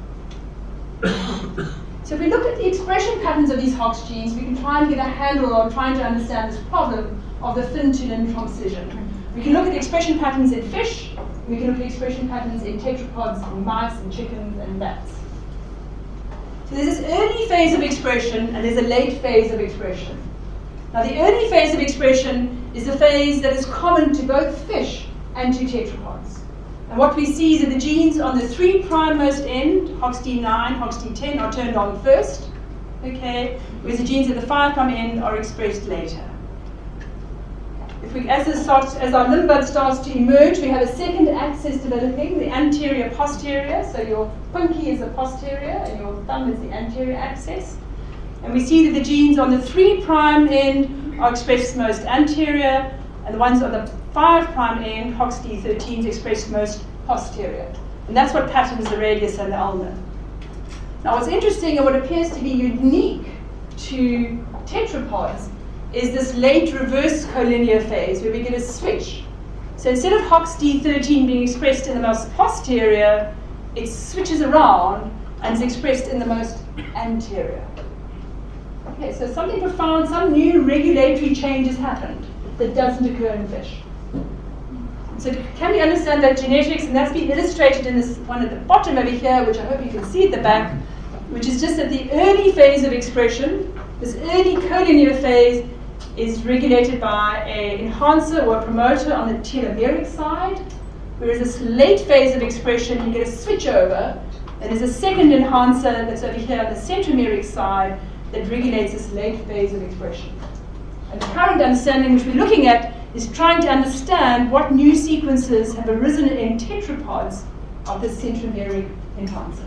So if we look at the expression patterns of these Hox genes, we can try and get a handle on trying to understand this problem of the fin-to-limb transition. We can look at the expression patterns in fish, we can look at expression patterns in tetrapods, in mice, and chickens, and bats. So there's this early phase of expression, and there's a late phase of expression. Now the early phase of expression is the phase that is common to both fish and to tetrapods. And what we see is that the genes on the three primemost end, Hox D nine, Hox D ten, are turned on first, okay, whereas the genes at the five prime end are expressed later. If we, as, this starts, as our limb bud starts to emerge, we have a second axis developing, the anterior-posterior, so your pinky is the posterior and your thumb is the anterior axis. And we see that the genes on the three prime end are expressed most anterior, and the ones on the five prime end, Hox D thirteen, is expressed most posterior. And that's what patterns the radius and the ulna. Now what's interesting and what appears to be unique to tetrapods is this late reverse collinear phase where we get a switch. So instead of Hox D thirteen being expressed in the most posterior, it switches around and is expressed in the most anterior. Okay, so something profound, some new regulatory change has happened that doesn't occur in fish. So can we understand that genetics, and that's been illustrated in this one at the bottom over here, which I hope you can see at the back, which is just that the early phase of expression, this early collinear phase, is regulated by an enhancer or a promoter on the telomeric side, whereas this late phase of expression, you get a switch over, and there's a second enhancer that's over here on the centromeric side that regulates this late phase of expression. And the current understanding which we're looking at is trying to understand what new sequences have arisen in tetrapods of this centromeric enhancer.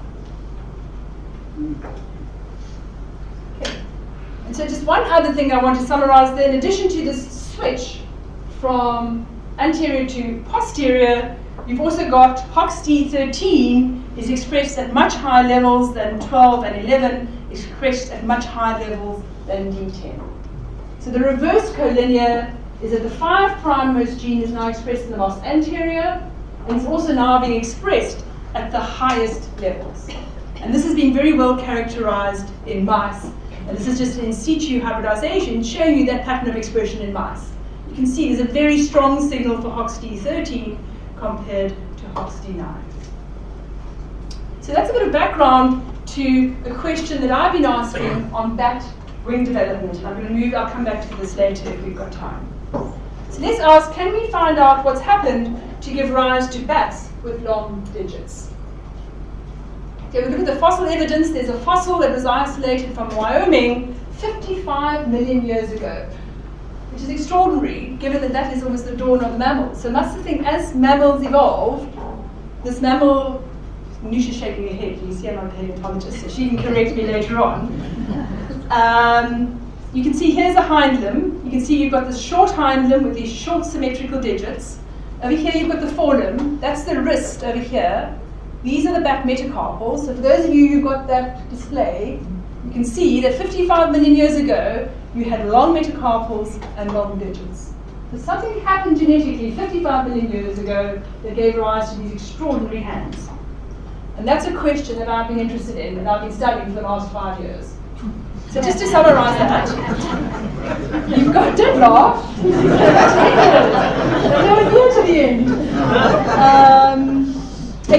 Okay. And so just one other thing I want to summarize there, in addition to this switch from anterior to posterior, you've also got Hox D thirteen is expressed at much higher levels than twelve and eleven, expressed at much higher levels than D ten. So the reverse collinear is that the five primemost gene is now expressed in the most anterior, and it's also now being expressed at the highest levels. And this has been very well characterized in mice. And this is just in situ hybridization showing you that pattern of expression in mice. You can see there's a very strong signal for Hox D thirteen compared to Hox D nine. So that's a bit of background to a question that I've been asking on bat wing development. And I'm going to move, I'll come back to this later if we've got time. So let's ask, can we find out what's happened to give rise to bats with long digits? Okay, we look at the fossil evidence. There's a fossil that was isolated from Wyoming fifty-five million years ago, which is extraordinary, given that that is almost the dawn of mammals. So that's the thing, as mammals evolved, this mammal, Nusha's shaking her head, you see I'm not a paleontologist, so she can correct me later on. Um, you can see here's a hind limb. You can see you've got this short hind limb with these short symmetrical digits. Over here you've got the forelimb, that's the wrist over here. These are the back metacarpals. So for those of you who got that display, you can see that fifty-five million years ago, you had long metacarpals and long digits. So something happened genetically fifty-five million years ago that gave rise to these extraordinary hands. And that's a question that I've been interested in and I've been studying for the last five years. So just to summarize that, you've got, don't laugh, don't here to the end. Um,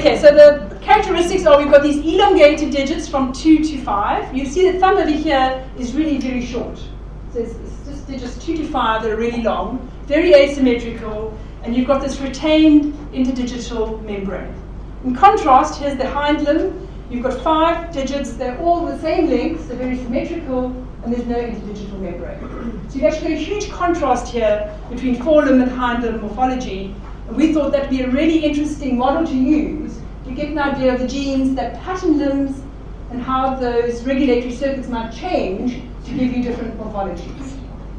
Okay, so the characteristics are we've got these elongated digits from two to five. You see the thumb over here is really very short. So it's, it's just digits two to five that are really long, very asymmetrical, and you've got this retained interdigital membrane. In contrast, here's the hind limb. You've got five digits, they're all the same length, they're very symmetrical, and there's no interdigital membrane. So you've actually got a huge contrast here between forelimb and hind limb morphology. And we thought that would be a really interesting model to use to get an idea of the genes that pattern limbs and how those regulatory circuits might change to give you different morphologies.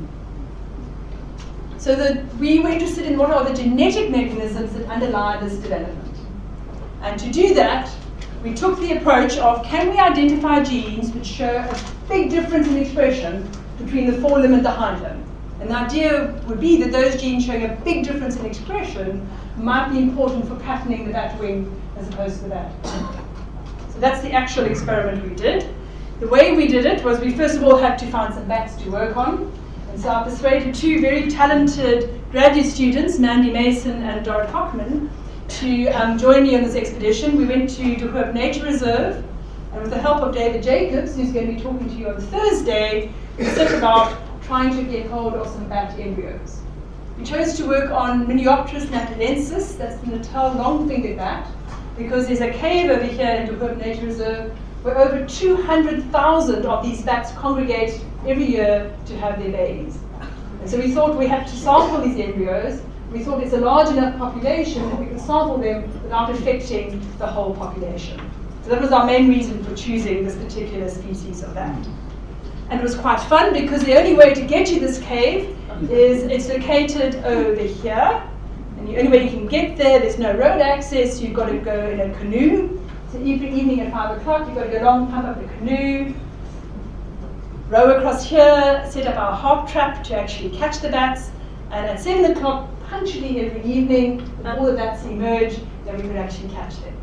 So the, we were interested in what are the genetic mechanisms that underlie this development. And to do that, we took the approach of can we identify genes which show a big difference in expression between the forelimb and the hind limb. And the idea would be that those genes showing a big difference in expression might be important for patterning the bat wing as opposed to the bat. So that's the actual experiment we did. The way we did it was we first of all had to find some bats to work on. And so I persuaded two very talented graduate students, Mandy Mason and Dorrit Hockman, to um, join me on this expedition. We went to De Hoop Nature Reserve, and with the help of David Jacobs, who's going to be talking to you on Thursday, we set about trying to get hold of some bat embryos. We chose to work on Miniopterus natalensis, that's the Natal long-fingered bat, because there's a cave over here in De Hoop Nature Reserve where over two hundred thousand of these bats congregate every year to have their babies. And so we thought we had to sample these embryos. We thought it's a large enough population that we could sample them without affecting the whole population. So that was our main reason for choosing this particular species of bat. And it was quite fun because the only way to get to this cave is it's located over here. And the only way you can get there, there's no road access, you've got to go in a canoe. So every evening at five o'clock, you've got to go along, pump up the canoe, row across here, set up our harp trap to actually catch the bats. And at seven o'clock, punctually every evening, when all the bats emerge, then we could actually catch them.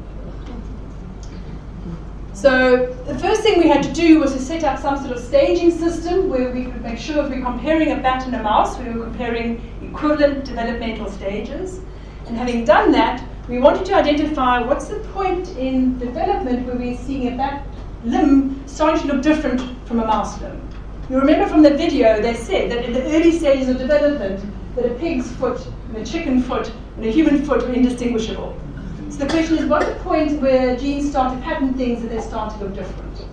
So the first thing we had to do was to set up some sort of staging system where we could make sure if we're comparing a bat and a mouse, we were comparing equivalent developmental stages. And having done that, we wanted to identify what's the point in development where we're seeing a bat limb starting to look different from a mouse limb. You remember from the video, they said that in the early stages of development, that a pig's foot and a chicken foot and a human foot were indistinguishable. So the question is, what's the point where genes start to pattern things that they start to look different?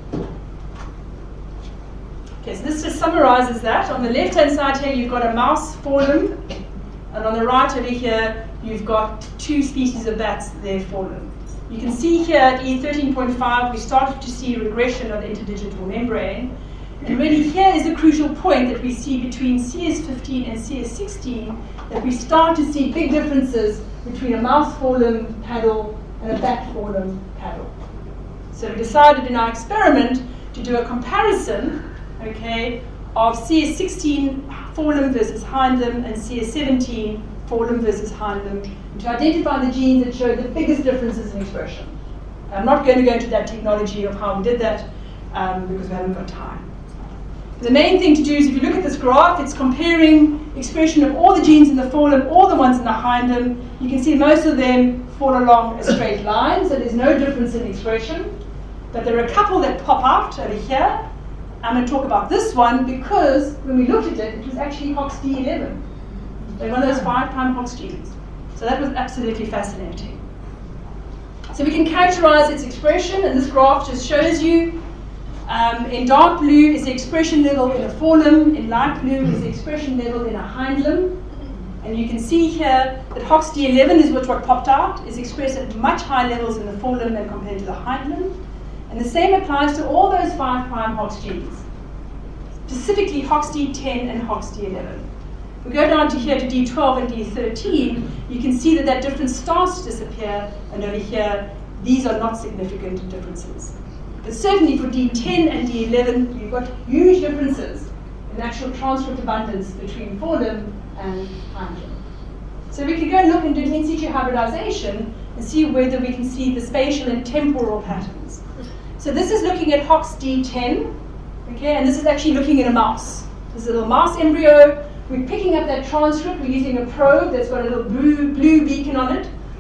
Okay, so this just summarizes that. On the left-hand side here, you've got a mouse forelimb, and on the right over here, you've got two species of bats, their forelimb. You can see here at E thirteen point five, we started to see regression of the interdigital membrane. And really here is the crucial point that we see between C S fifteen and C S sixteen, that we start to see big differences between a mouse forelimb paddle and a bat forelimb paddle. So we decided in our experiment to do a comparison, okay, of C S sixteen forelimb versus hind limb and C S seventeen forelimb versus hind limb, to identify the genes that show the biggest differences in expression. I'm not going to go into that technology of how we did that um, because we haven't got time. The main thing to do is if you look at this graph, it's comparing expression of all the genes in the forelimb, all the ones in the hind limb. You can see most of them fall along a straight line, so there's no difference in expression. But there are a couple that pop out over here. I'm going to talk about this one because when we looked at it, it was actually Hox D eleven. They're one of those five prime Hox genes. So that was absolutely fascinating. So we can characterize its expression, and this graph just shows you Um, in dark blue is the expression level in a forelimb, in light blue is the expression level in a hind limb. And you can see here that Hox D eleven is what, what popped out, is expressed at much higher levels in the forelimb than compared to the hind limb. And the same applies to all those five prime Hox genes, specifically Hox D ten and Hox D eleven. If we go down to here to D twelve and D thirteen, you can see that that difference starts to disappear, and over here, these are not significant differences. But certainly for D ten and D eleven, you've got huge differences in actual transcript abundance between forelimb and hind limb. So we can go and look and do in situ hybridization and see whether we can see the spatial and temporal patterns. So this is looking at Hox D ten, okay, and this is actually looking at a mouse. This is a little mouse embryo. We're picking up that transcript. We're using a probe that's got a little blue, blue beacon on it.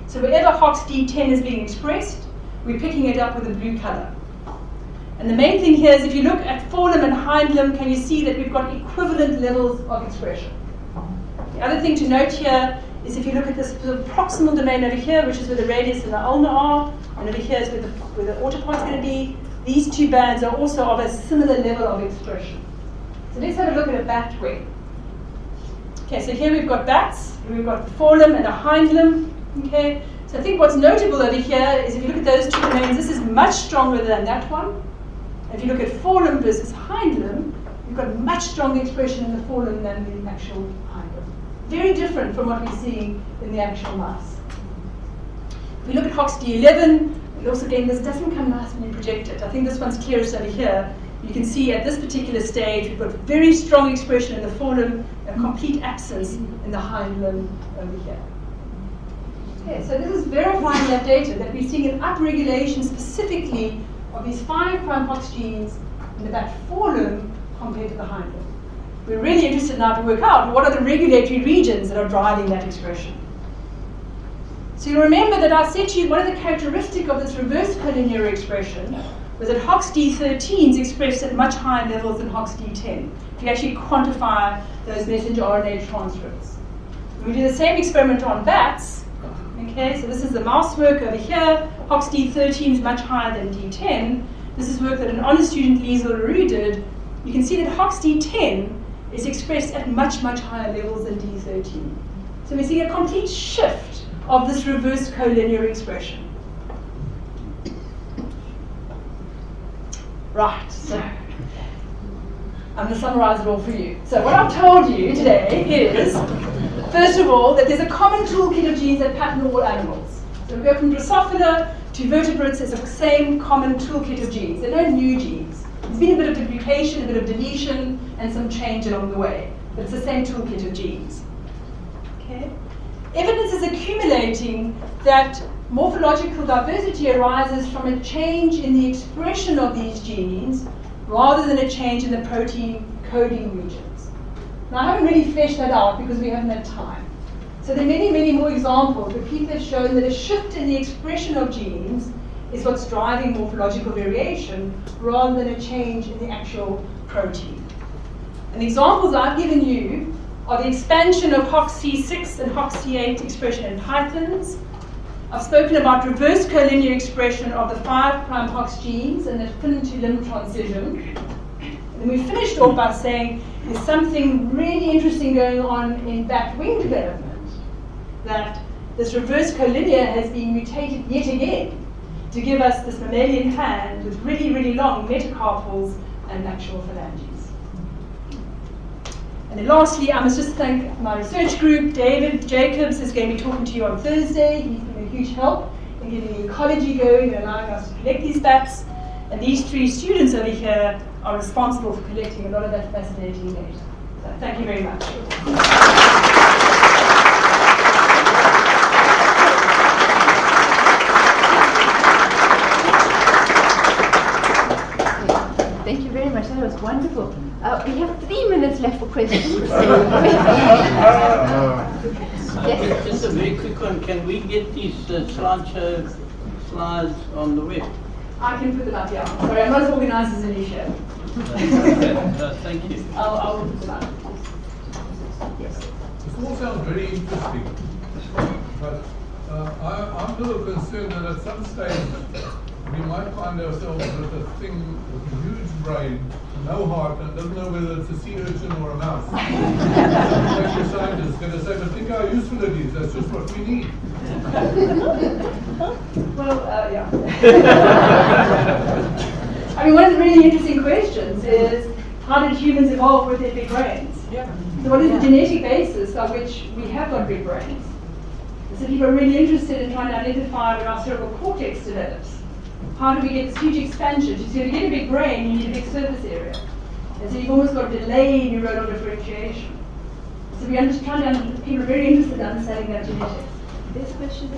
So wherever Hox D ten is being expressed, we're picking it up with a blue color. And the main thing here is if you look at forelimb and hindlimb, can you see that we've got equivalent levels of expression? The other thing to note here is if you look at this sort of proximal domain over here, which is where the radius and the ulna are, and over here is where the, where the autopod is going to be, these two bands are also of a similar level of expression. So let's have a look at a bat wing. Okay, so here we've got bats, we've got the forelimb and the hindlimb. Okay, so I think what's notable over here is if you look at those two domains, this is much stronger than that one. If you look at forelimb versus hindlimb, you've got much stronger expression in the forelimb than the actual hindlimb. Very different from what we're seeing in the actual mouse. If we look at Hox D eleven, and also again, this doesn't come nice when you project it. I think this one's clearest over here. You can see at this particular stage, we've got very strong expression in the forelimb, a complete absence in the hindlimb over here. Okay, so this is verifying that data, that we're seeing an upregulation specifically of these five prime Hox genes in the bat forelimb compared to the hindlimb. We're really interested now to work out what are the regulatory regions that are driving that expression. So you remember that I said to you one of the characteristics of this reverse collinear expression was that Hox D thirteen is expressed at much higher levels than Hox D ten if you actually quantify those messenger R N A transcripts. We do the same experiment on bats. Okay, so this is the mouse work over here. Hox D thirteen is much higher than D ten. This is work that an honor student, Liesl Leroux, did. You can see that Hox D ten is expressed at much, much higher levels than D thirteen. So we're seeing a complete shift of this reverse collinear expression. Right, so I'm going to summarize it all for you. So what I've told you today is, first of all, that there's a common toolkit of genes that pattern all animals. So we go from Drosophila to vertebrates, there's the same common toolkit of genes. There are no new genes. There's been a bit of duplication, a bit of deletion, and some change along the way. But it's the same toolkit of genes. Okay? Evidence is accumulating that morphological diversity arises from a change in the expression of these genes rather than a change in the protein coding regions. Now, I haven't really fleshed that out because we haven't had time. So there are many, many more examples where people have shown that a shift in the expression of genes is what's driving morphological variation rather than a change in the actual protein. And the examples I've given you are the expansion of Hox C six and Hox C eight expression in pythons. I've spoken about reverse collinear expression of the five prime Hox genes and the fin to limb transition. And then we finished off by saying there's something really interesting going on in bat wing development, that this reverse collinear has been mutated yet again to give us this mammalian hand with really, really long metacarpals and actual phalanges. And then lastly, I must just thank my research group. David Jacobs is going to be talking to you on Thursday. He's been a huge help in getting the ecology going and allowing us to collect these bats. And these three students over here are responsible for collecting a lot of that fascinating data. So thank you very much. Thank you very much. That was wonderful. Uh, we have three minutes left for questions. Yes? Just a very quick one. Can we get these uh, slideshow slides on the web? I can put them up, yeah. Sorry, I'm not as organized as Alicia. uh, thank you. I'll, I'll put them up. Yes. This all sounds very interesting, but uh, I, I'm a little concerned that at some stage we might find ourselves with a thing with a huge brain, no heart, and doesn't know whether it's a sea urchin or a mouse. Like the scientists going to say, but think how useful it is, that's just what we need. Well, uh, yeah. I mean, one of the really interesting questions is, how did humans evolve with their big brains? Yeah. So what is the genetic basis on which we have got big brains? So people are really interested in trying to identify when our cerebral cortex develops. How do we get this huge expansion? So to get a big brain, you need a big surface area. And so you've almost got a delay in neuronal differentiation. So we are trying to understand, people are very interested in understanding that genetics. This question?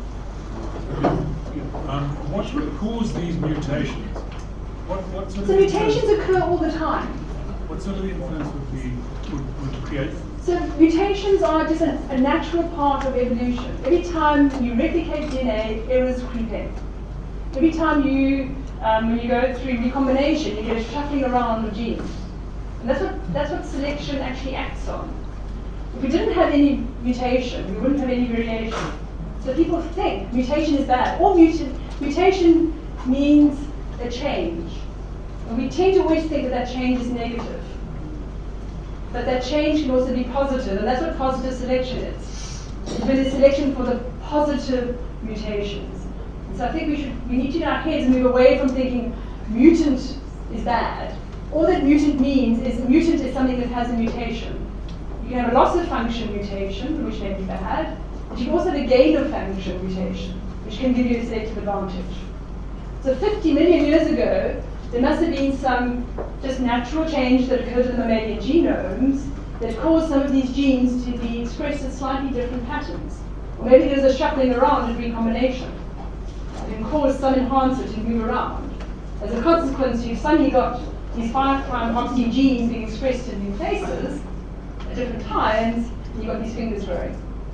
Um, what would cause these mutations? What, what sort So of mutations occur all the time. What sort of influence would be would, would create them? So mutations are just a, a natural part of evolution. Every time you replicate D N A, errors creep in. Every time you, um, when you go through recombination, you get a shuffling around of genes. And that's what, that's what selection actually acts on. If we didn't have any mutation, we wouldn't have any variation. So people think mutation is bad. All mutation, mutation means a change. And we tend to always think that that change is negative. But that change can also be positive, and that's what positive selection is. It's really selection for the positive mutations. And so I think we should we need to in our heads move away from thinking mutant is bad. All that mutant means is mutant is something that has a mutation. You can have a loss of function mutation, which may be bad, but you can also have a gain of function mutation, which can give you a selective advantage. So fifty million years ago, there must have been some just natural change that occurred in the mammalian genomes that caused some of these genes to be expressed in slightly different patterns. Or maybe there was a shuffling around in recombination. It can cause some enhancer to move around. As a consequence, you've suddenly got these five prime oxygen genes being expressed in new places at different times, and you've got these fingers growing.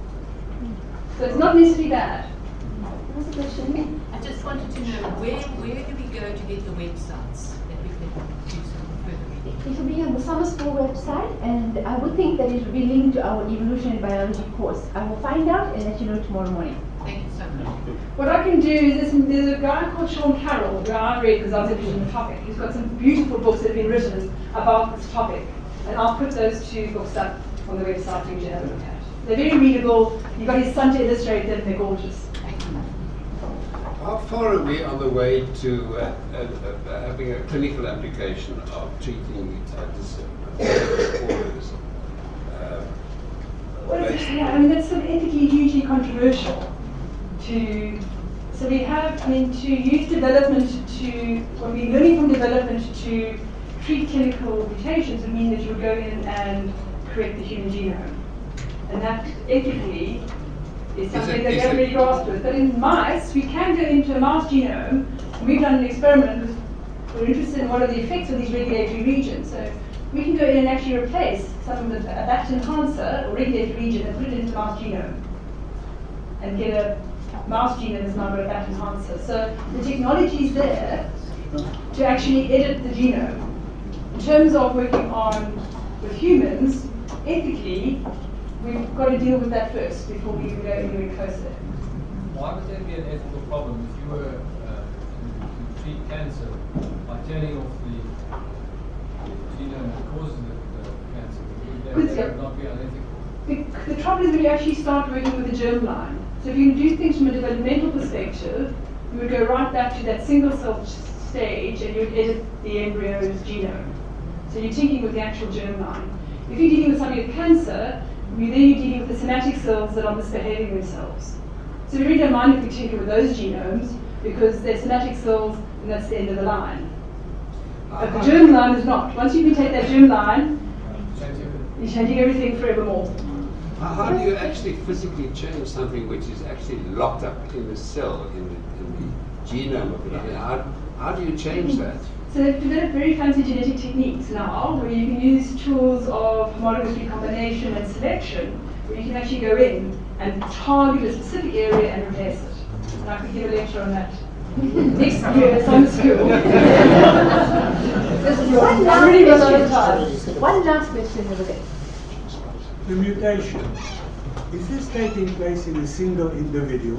So it's not necessarily bad. What's the question? I just wanted to know, where where do we go to get the websites that we can do some further reading? It will be on the summer school website, and I would think that it will be linked to our evolutionary biology course. I will find out and let you know tomorrow morning. Thank you so much. What I can do is, there's, there's a guy called Sean Carroll, who I read because I was interested in the topic. He's got some beautiful books that have been written about this topic, and I'll put those two books up on the website for you to have a look at. They're very readable. You've got his son to illustrate them, they're gorgeous. How far are we on the way to uh, uh, uh, having a clinical application of treating uh, disorders? Uh, Well, yeah, I mean, that's sort of ethically hugely controversial. To, so we have, I mean, to use development to, what we're learning from development to treat clinical mutations would mean that you would go in and correct the human genome. And that ethically is something that we haven't really grasped with. But in mice, we can go into a mouse genome, and we've done an experiment because we're interested in what are the effects of these regulatory regions. So we can go in and actually replace some of the a BAT enhancer or regulatory region and put it into the mouse genome and get a mouse genome that's now got a BAT enhancer. So the technology is there to actually edit the genome. In terms of working on with humans, ethically, we've got to deal with that first before we can go anywhere closer. Why would there be an ethical problem if you were uh, to treat cancer by turning off the, the genome that causes the, the cancer? Would that, that would not be unethical? The, the trouble is when you actually start working with the germline. So if you can do things from a developmental perspective, you would go right back to that single cell stage and you would edit the embryo's genome. So you're tinking with the actual germline. If you're dealing with somebody with cancer, we then you're dealing with the somatic cells that are misbehaving themselves. So we really don't mind if we tinker with those genomes because they're somatic cells and that's the end of the line. But the germline is not. Once you mutate that germline, you're changing everything forevermore. How do you actually physically change something which is actually locked up in the cell, in the, in the genome of it? I mean, how, how do you change that? So they've developed very fancy genetic techniques now where you can use tools of homologous recombination and selection where you can actually go in and target a specific area and replace it. And I could give a lecture on that next year at some school. One last really question. One last question over there. The mutation, is this taking place in a single individual,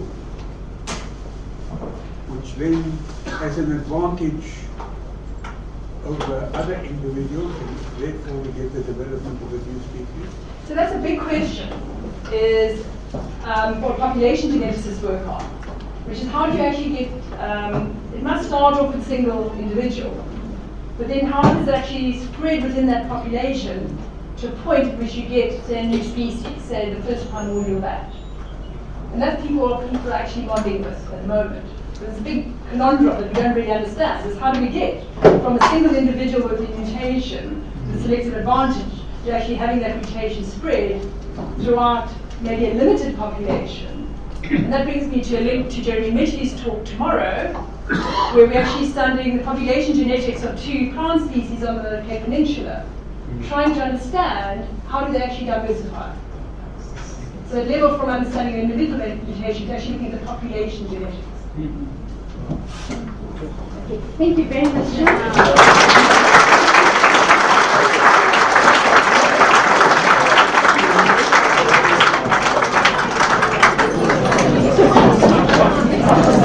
which then has an advantage over other individuals, and therefore we get the development of a new species? So that's a big question, is um, what population geneticists work on, which is how do you actually get, um, it must start off with a single individual, but then how does it actually spread within that population to a point at which you get, say, a new species, say the first primordial bat. And that's people what people are actually modeling with at the moment. There's a big conundrum that we don't really understand, is how do we get from a single individual with a mutation, with a selective advantage, to actually having that mutation spread throughout maybe a limited population. And that brings me to a link to Jeremy Mitchley's talk tomorrow, where we're actually studying the population genetics of two plant species on the Cape Peninsula. trying to understand how do they actually diversify. So it level from understanding the individual mutation to actually looking at the population genetics. Thank you very much.